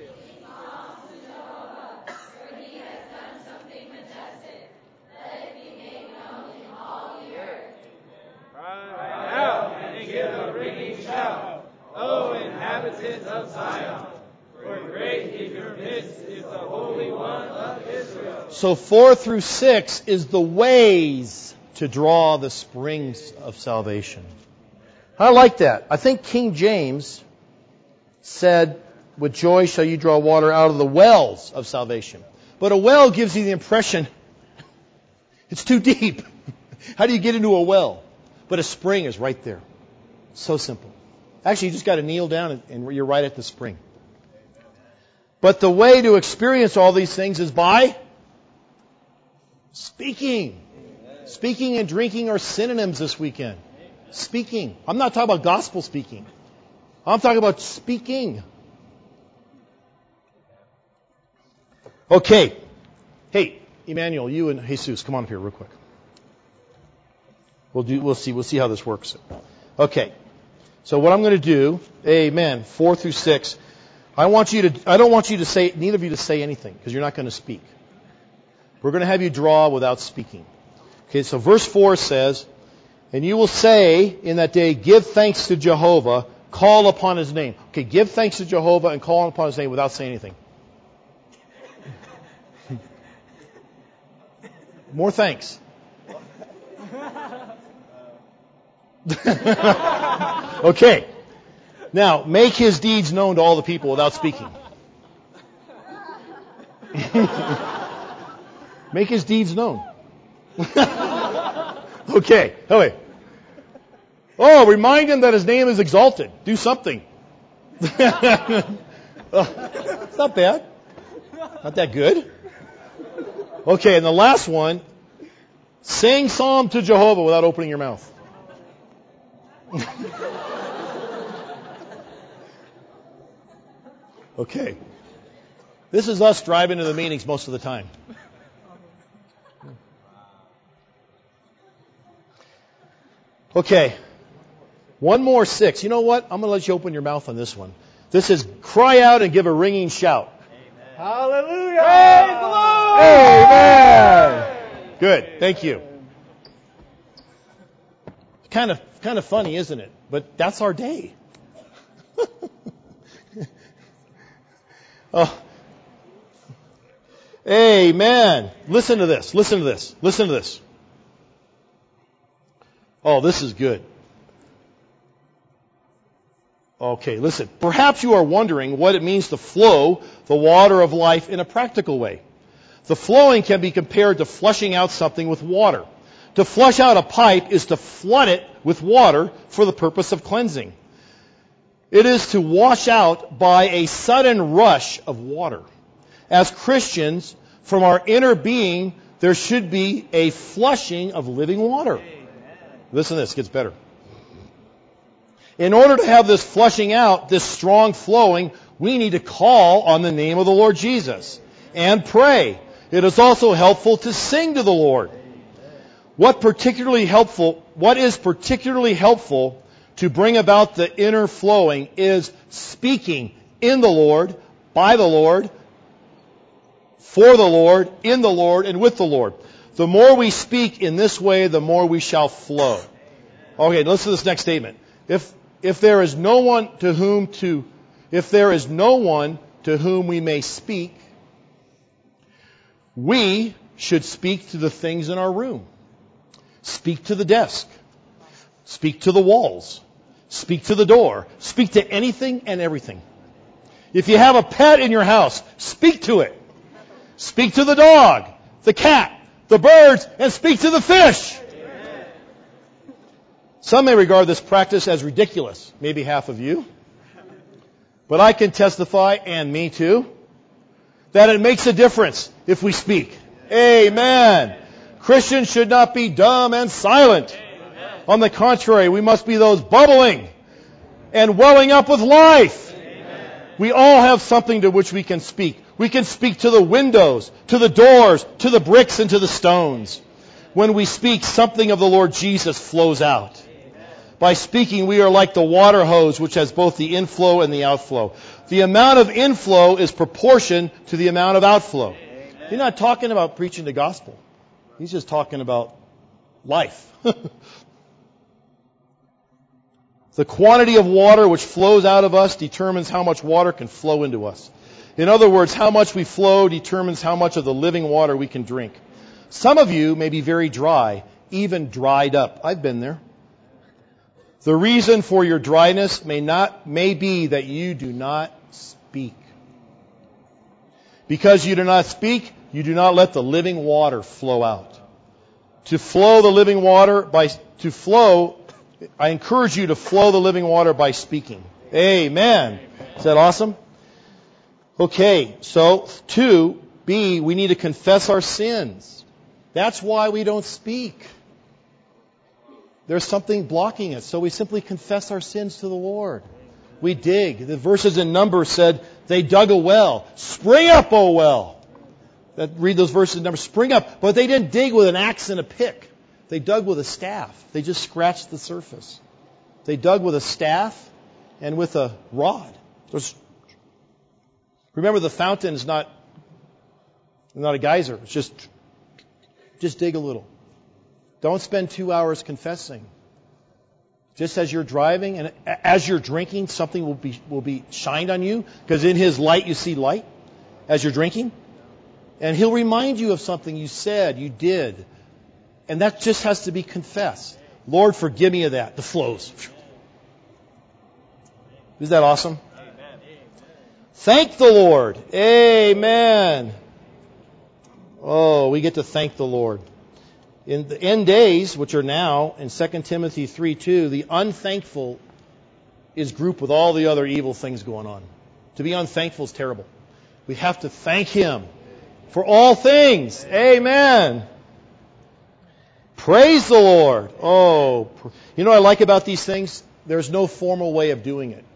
Cry out and give a ringing shout, O inhabitants of Zion, for great in your midst is the Holy One of Israel. So 4 through 6 is the ways to draw the springs of salvation. I like that. I think King James said, with joy shall you draw water out of the wells of salvation. But a well gives you the impression it's too deep. How do you get into a well? But a spring is right there. So simple. Actually, you just got to kneel down and you're right at the spring. But the way to experience all these things is by speaking. Speaking and drinking are synonyms this weekend. Speaking. I'm not talking about gospel speaking. I'm talking about speaking. Okay. Hey, Emmanuel, you and Jesus, come on up here real quick. We'll see how this works. Okay. So what I'm going to do, amen, 4 through 6, I don't want you to say, neither of you to say anything, because you're not going to speak. We're going to have you draw without speaking. Okay, so verse 4 says, and you will say in that day, give thanks to Jehovah, call upon His name. Okay, give thanks to Jehovah and call upon His name without saying anything. More thanks. Okay. Now, make His deeds known to all the people without speaking. Make His deeds known. Okay. Oh, remind Him that His name is exalted. Do something. It's not bad. Not that good. Okay, and the last one, sing psalm to Jehovah without opening your mouth. Okay. This is us driving to the meetings most of the time. Okay. One more 6. You know what? I'm going to let you open your mouth on this one. This is cry out and give a ringing shout. Amen. Hallelujah! Praise the Lord! Amen! Good. Thank you. Kind of funny, isn't it? But that's our day. Oh. Amen. Listen to this. Listen to this. Listen to this. Oh, this is good. Okay, listen. Perhaps you are wondering what it means to flow the water of life in a practical way. The flowing can be compared to flushing out something with water. To flush out a pipe is to flood it with water for the purpose of cleansing. It is to wash out by a sudden rush of water. As Christians, from our inner being, there should be a flushing of living water. Listen to this, it gets better. In order to have this flushing out, this strong flowing, we need to call on the name of the Lord Jesus and pray. It is also helpful to sing to the Lord. What is particularly helpful to bring about the inner flowing is speaking in the Lord, by the Lord, for the Lord, in the Lord, and with the Lord. The more we speak in this way, the more we shall flow. Okay, listen to this next statement. If there is no one to whom we may speak, we should speak to the things in our room. Speak to the desk. Speak to the walls. Speak to the door. Speak to anything and everything. If you have a pet in your house, speak to it. Speak to the dog, the cat, the birds, and speak to the fish. Amen. Some may regard this practice as ridiculous, maybe half of you. But I can testify, and me too, that it makes a difference if we speak. Amen. Christians should not be dumb and silent. Amen. On the contrary, we must be those bubbling and welling up with life. Amen. We all have something to which we can speak. We can speak to the windows, to the doors, to the bricks, and to the stones. When we speak, something of the Lord Jesus flows out. Amen. By speaking, we are like the water hose, which has both the inflow and the outflow. The amount of inflow is proportion to the amount of outflow. Amen. He's not talking about preaching the gospel. He's just talking about life. The quantity of water which flows out of us determines how much water can flow into us. In other words, how much we flow determines how much of the living water we can drink. Some of you may be very dry, even dried up. I've been there. The reason for your dryness may be that you do not speak. Because you do not speak, you do not let the living water flow out. To flow the living water I encourage you to flow the living water by speaking. Amen. Is that awesome? Okay, so 2B, we need to confess our sins. That's why we don't speak. There's something blocking it, so we simply confess our sins to the Lord. We dig. The verses in Numbers said, they dug a well. Spring up, O well. Read those verses in Numbers. Spring up. But they didn't dig with an axe and a pick. They dug with a staff. They just scratched the surface. They dug with a staff and with a rod. Remember, the fountain is not a geyser. It's just dig a little. Don't spend 2 hours confessing. Just as you're driving and as you're drinking, something will be shined on you, because in His light you see light as you're drinking. And He'll remind you of something you said, you did. And that just has to be confessed. Lord, forgive me of that. The flows. Isn't that awesome? Amen. Thank the Lord. Amen. Oh, we get to thank the Lord. In the end days, which are now, in 2 Timothy 3:2, the unthankful is grouped with all the other evil things going on. To be unthankful is terrible. We have to thank Him for all things. Amen. Praise the Lord. Oh, you know what I like about these things? There's no formal way of doing it.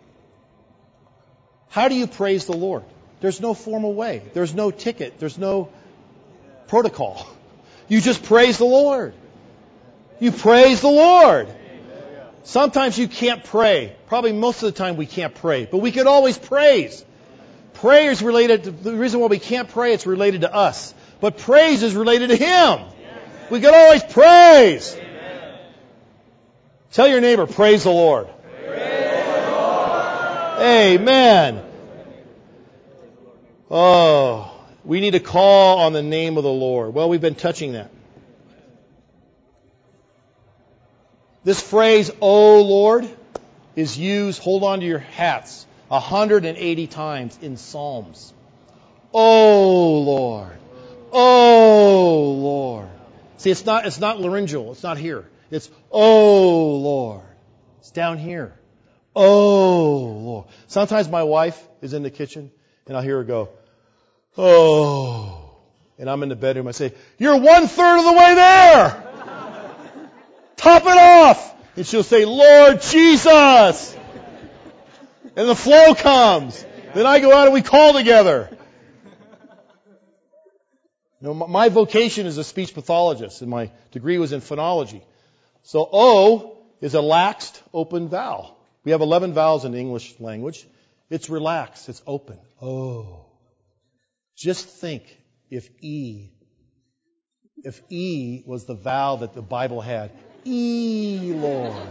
How do you praise the Lord? There's no formal way. There's no ticket. There's no protocol. You just praise the Lord. You praise the Lord. Sometimes you can't pray. Probably most of the time we can't pray. But we can always praise. Prayer is related to, the reason why we can't pray, it's related to us. But praise is related to Him. We can always praise. Amen. Tell your neighbor, praise the Lord. Praise the Lord. Amen. Oh, we need to call on the name of the Lord. Well, we've been touching that. This phrase, "Oh Lord," is used, hold on to your hats, 180 times in Psalms. Oh Lord. Oh Lord. See, it's not laryngeal. It's not here. It's, oh Lord. It's down here. Oh Lord. Sometimes my wife is in the kitchen and I'll hear her go, oh. And I'm in the bedroom. I say, you're 1/3 of the way there. Top it off. And she'll say, Lord Jesus. And the flow comes. Then I go out and we call together. You know, my vocation is a speech pathologist, and my degree was in phonology. So O is a laxed, open vowel. We have 11 vowels in the English language. It's relaxed. It's open. O. Just think if E was the vowel that the Bible had. E, Lord.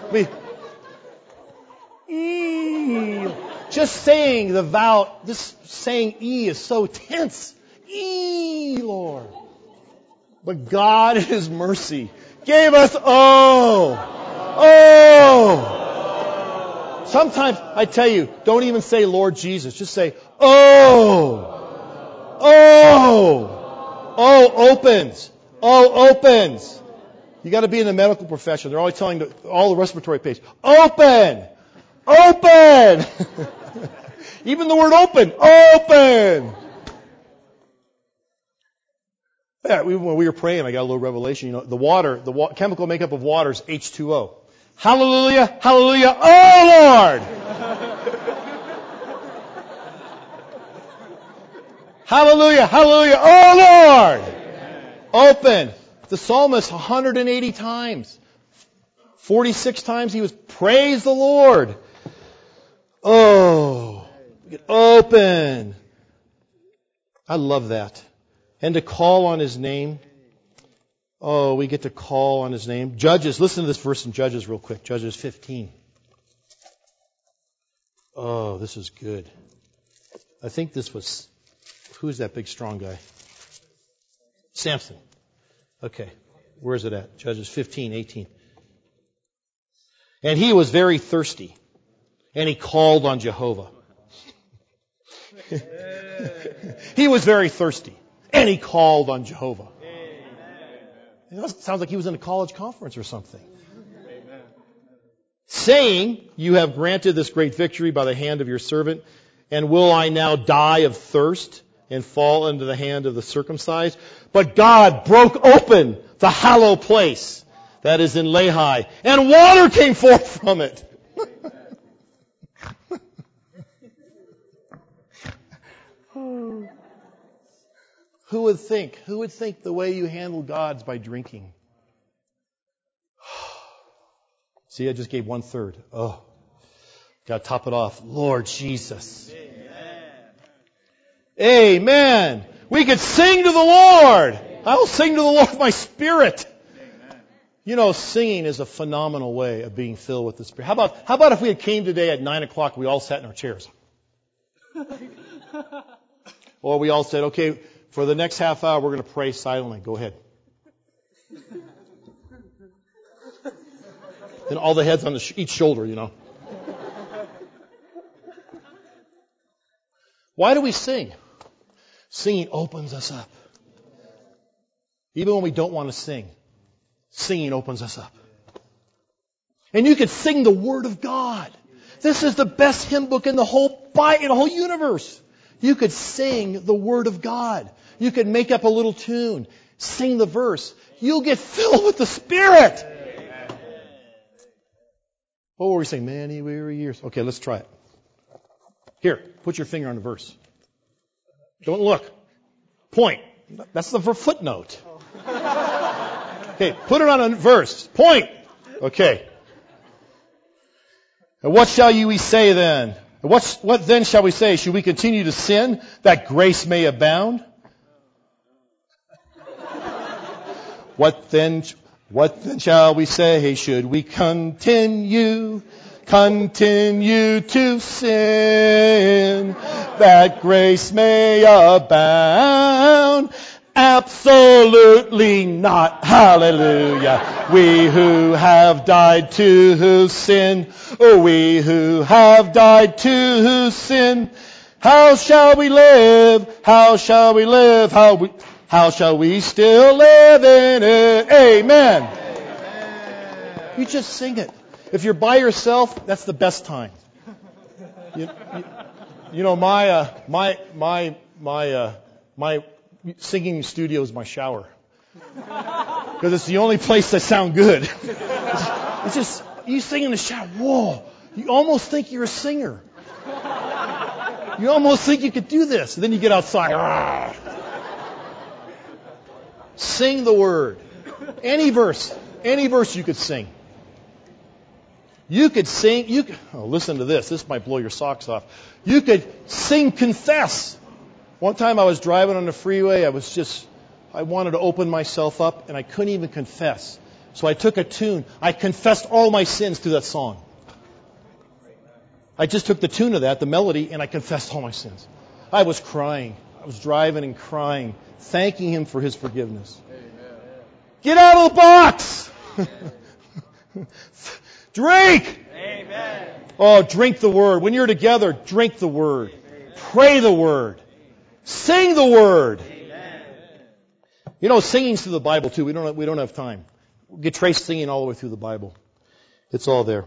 E. Just saying the vowel, just saying E is so tense. E, Lord. But God in His mercy gave us O. Oh. Sometimes, I tell you, don't even say Lord Jesus. Just say, oh. Oh. Oh opens. Oh opens. You got to be in the medical profession. They're always telling all the respiratory patients, open. Open. Even the word open. Open. Yeah, when we were praying, I got a little revelation. You know, the chemical makeup of water is H2O. Hallelujah, hallelujah, oh Lord! Hallelujah, hallelujah, oh Lord! Open. The psalmist 180 times. 46 times he was, praise the Lord. Oh, get open. I love that. And to call on His name. Oh, we get to call on His name. Judges, listen to this verse in Judges real quick. Judges 15. Oh, this is good. I think this was, who's that big strong guy? Samson. Okay. Where is it at? Judges 15:18. And he was very thirsty, and he called on Jehovah. He was very thirsty, and he called on Jehovah. It sounds like he was in a college conference or something. Saying, you have granted this great victory by the hand of your servant, and will I now die of thirst and fall into the hand of the circumcised? But God broke open the hollow place that is in Lehi, and water came forth from it. Who would think? Who would think the way you handle God's by drinking? See, I just gave 1/3. Oh, got to top it off. Lord Jesus. Amen. We could sing to the Lord. I'll sing to the Lord with my spirit. You know, singing is a phenomenal way of being filled with the Spirit. How about if we had came today at 9 o'clock, we all sat in our chairs? Or we all said, okay, for the next half hour, we're going to pray silently. Go ahead. And all the heads on each shoulder, you know. Why do we sing? Singing opens us up. Even when we don't want to sing, singing opens us up. And you could sing the Word of God. This is the best hymn book in the whole universe. You could sing the Word of God. You could make up a little tune, sing the verse. You'll get filled with the Spirit. What were we saying? Many weary years. Okay, let's try it. Here, put your finger on the verse. Don't look. Point. That's the footnote. Okay, put it on a verse. Point. Okay. And what shall we say then? What then shall we say? Should we continue to sin that grace may abound? What then shall we say? Should we continue to sin that grace may abound? Absolutely not. Hallelujah. We who have died to sin, we who have died to sin, how shall we live? How shall we live? How shall we still live in it? Amen. You just sing it. If you're by yourself, that's the best time. You know, my singing studio is my shower. Because it's the only place that sound good. It's just, you sing in the shower, whoa, you almost think you're a singer. You almost think you could do this. And then you get outside. Sing the Word. Any verse you could sing. You could sing, listen to this. This might blow your socks off. You could sing confess. One time I was driving on the freeway. I wanted to open myself up and I couldn't even confess. So I took a tune. I confessed all my sins through that song. I just took the tune of that, the melody, and I confessed all my sins. I was crying. I was driving and crying, thanking Him for His forgiveness. Amen. Get out of the box! Drink! Amen. Oh, drink the Word. When you're together, drink the Word. Pray the Word. Sing the Word. Amen. You know, singing's through the Bible too. We don't have time. We could trace singing all the way through the Bible. It's all there.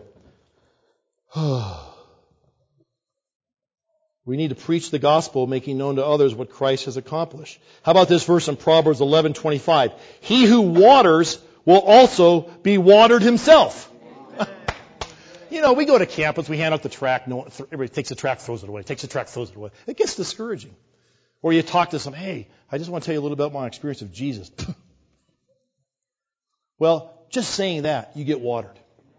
We need to preach the gospel, making known to others what Christ has accomplished. How about this verse in Proverbs 11:25? He who waters will also be watered himself. You know, we go to campus, we hand out the tract, everybody takes the tract, throws it away, takes the tract, throws it away. It gets discouraging. Or you talk to some, hey, I just want to tell you a little bit about my experience of Jesus. Well, just saying that, you get watered.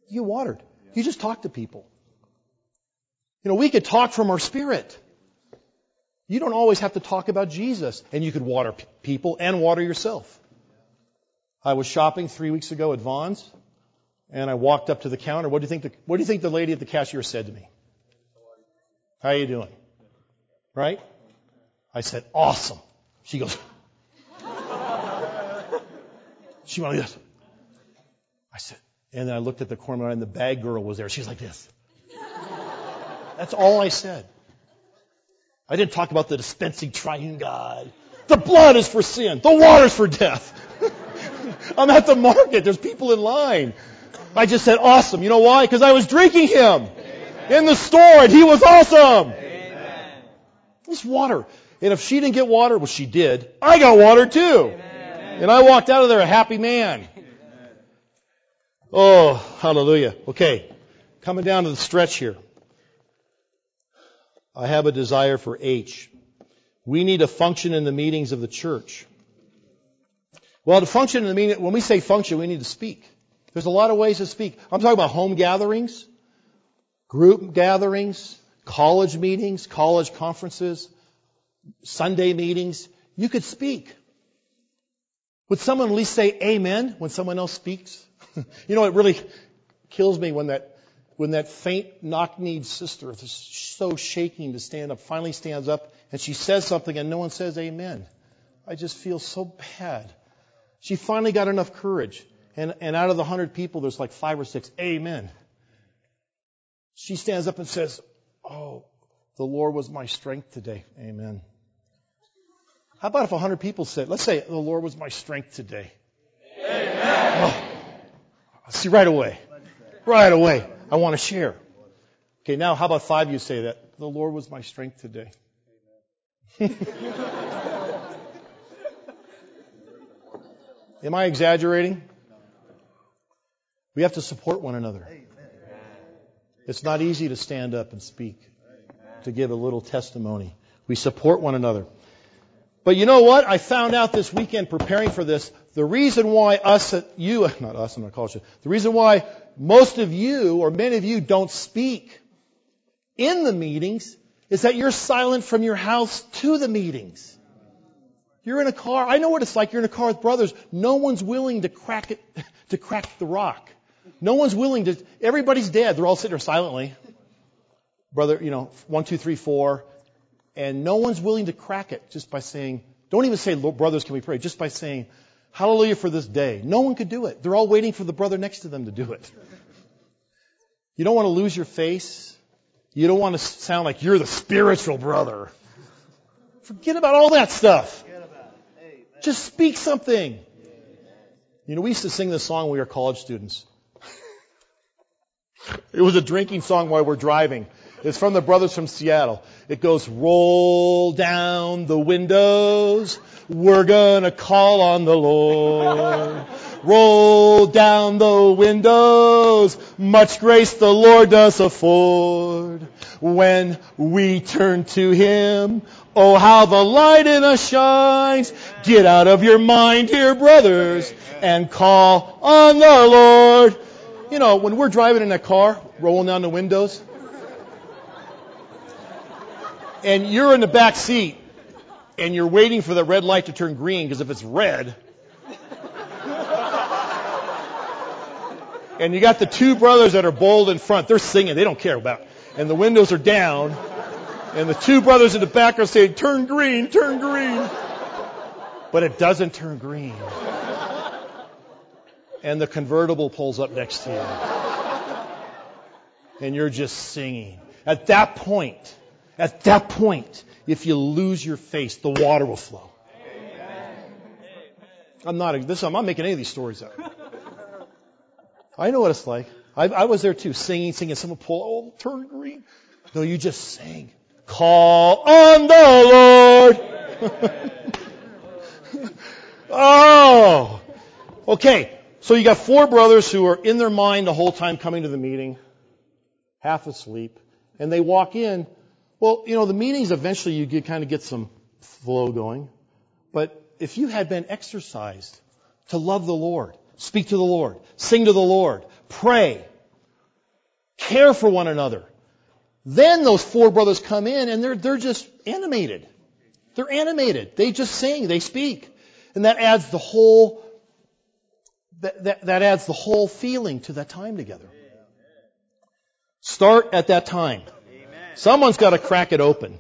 You watered. You just talked to people. We could talk from our spirit. You don't always have to talk about Jesus. And you could water people and water yourself. I was shopping 3 weeks ago at Vaughn's, and I walked up to the counter. What do you think the lady at the cashier said to me? How are you doing? Right? I said, awesome. She goes, she went like this. I said, and then I looked at the corner and the bag girl was there. She's like this. That's all I said. I didn't talk about the dispensing triune God. The blood is for sin. The water is for death. I'm at the market. There's people in line. I just said, awesome. You know why? Because I was drinking him in the store and he was awesome. It's water. And if she didn't get water, well, she did. I got water too. And I walked out of there a happy man. Oh, hallelujah. Okay. Coming down to the stretch here. I have a desire for H. We need to function in the meetings of the church. Well, to function in the meeting, when we say function, we need to speak. There's a lot of ways to speak. I'm talking about home gatherings, group gatherings, college meetings, college conferences, Sunday meetings. You could speak. Would someone at least say amen when someone else speaks? It really kills me when that faint knock-kneed sister is so shaking to stand up, finally stands up, and she says something and no one says amen. I just feel so bad. She finally got enough courage. And out of the 100 people, there's like 5 or 6, amen. She stands up and says, oh, the Lord was my strength today. Amen. How about if 100 people said, let's say, the Lord was my strength today. Amen. Oh, see, right away. I want to share. Okay, now how about 5 you say that? The Lord was my strength today. Am I exaggerating? We have to support one another. It's not easy to stand up and speak, to give a little testimony. We support one another. But you know what? I found out this weekend preparing for this, the reason why the reason why most of you or many of you don't speak in the meetings is that you're silent from your house to the meetings. You're in a car. I know what it's like. You're in a car with brothers. No one's willing to crack the rock. No one's willing to. Everybody's dead. They're all sitting there silently. Brother, 1, 2, 3, 4. And no one's willing to crack it just by saying, don't even say, brothers, can we pray? Just by saying, hallelujah for this day. No one could do it. They're all waiting for the brother next to them to do it. You don't want to lose your face. You don't want to sound like you're the spiritual brother. Forget about all that stuff. Just speak something. We used to sing this song when we were college students. It was a drinking song while we're driving. It's from the brothers from Seattle. It goes, roll down the windows. We're gonna call on the Lord. Roll down the windows. Much grace the Lord does afford. When we turn to Him, oh, how the light in us shines. Get out of your mind, dear brothers, and call on the Lord. When we're driving in a car, rolling down the windows, and you're in the back seat, and you're waiting for the red light to turn green, because if it's red, and you got the 2 brothers that are bold in front, they're singing, they don't care about it. And the windows are down, and the 2 brothers in the back are saying, turn green, turn green. But it doesn't turn green. And the convertible pulls up next to you. And you're just singing. At that point, if you lose your face, the water will flow. I'm not making any of these stories up. I know what it's like. I was there too, singing. Someone pull, turn green. No, you just sing. Call on the Lord. Oh. Okay. So you got 4 brothers who are in their mind the whole time coming to the meeting, half asleep, and they walk in. Well, the meetings eventually you kind of get some flow going. But if you had been exercised to love the Lord, speak to the Lord, sing to the Lord, pray, care for one another. Then those four brothers come in and they're just animated. They're animated. They just sing, they speak. And that adds the whole that adds the whole feeling to that time together. Start at that time. Someone's got to crack it open.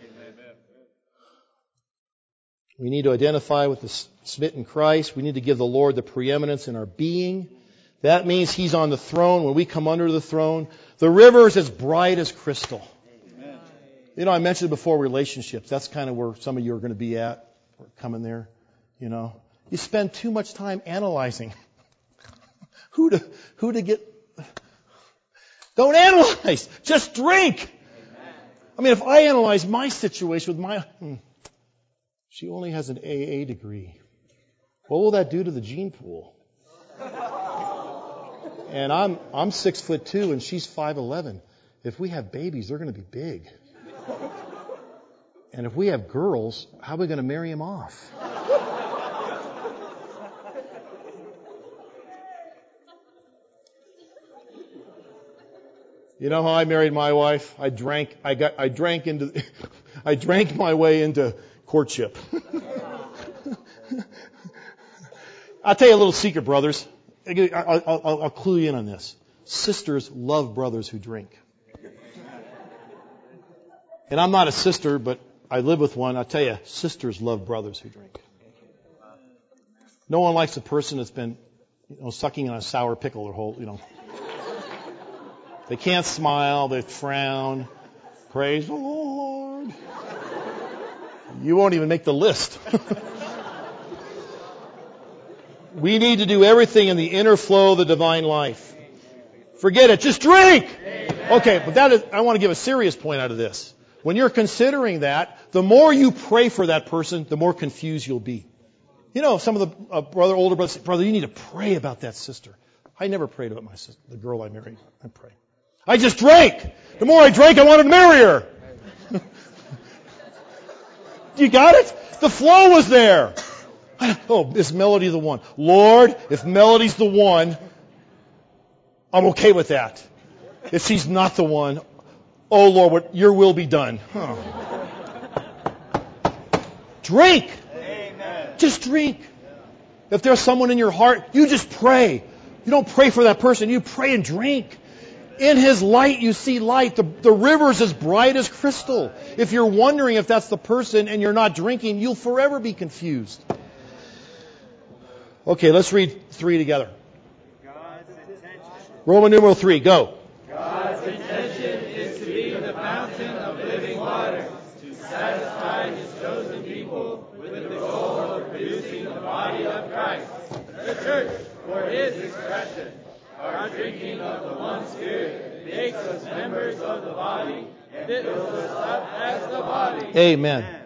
We need to identify with the smitten Christ. We need to give the Lord the preeminence in our being. That means He's on the throne. When we come under the throne, the river is as bright as crystal. Amen. You know, I mentioned before relationships. That's kind of where some of you are going to be at. Or coming there. You know, you spend too much time analyzing who to get. Don't analyze. Just drink. Amen. I mean, if I analyze my situation with my... She only has an AA degree. What will that do to the gene pool? And I'm 6'2" and she's 5'11". If we have babies, they're going to be big. And if we have girls, how are we going to marry them off? You know how I married my wife? I drank my way into courtship. I'll tell you a little secret, brothers. I'll clue you in on this. Sisters love brothers who drink. And I'm not a sister, but I live with one. I'll tell you, sisters love brothers who drink. No one likes a person that's been, sucking on a sour pickle their whole, They can't smile, they frown. Praise the Lord. You won't even make the list. We need to do everything in the inner flow of the divine life. Forget it. Just drink. Okay, but I want to give a serious point out of this. When you're considering that, the more you pray for that person, the more confused you'll be. Some of the older brothers say, brother, you need to pray about that sister. I never prayed about my sister, the girl I married. I pray. I just drank. The more I drank, I wanted to marry her. You got it? The flow was there. Oh, is Melody the one? Lord, if Melody's the one, I'm okay with that. If she's not the one, oh Lord, your will be done. Oh. Drink. Amen. Just drink. If there's someone in your heart, you just pray. You don't pray for that person. You pray and drink. In His light, you see light. The river's as bright as crystal. If you're wondering if that's the person and you're not drinking, you'll forever be confused. Okay, let's read 3 together. God's intention. Roman numeral 3, go. God's intention is to be the fountain of living water, to satisfy His chosen people with the goal of producing the body of Christ, the church, for His expression. Our drinking of the one Spirit makes us members of the body and builds us up as the body. Amen.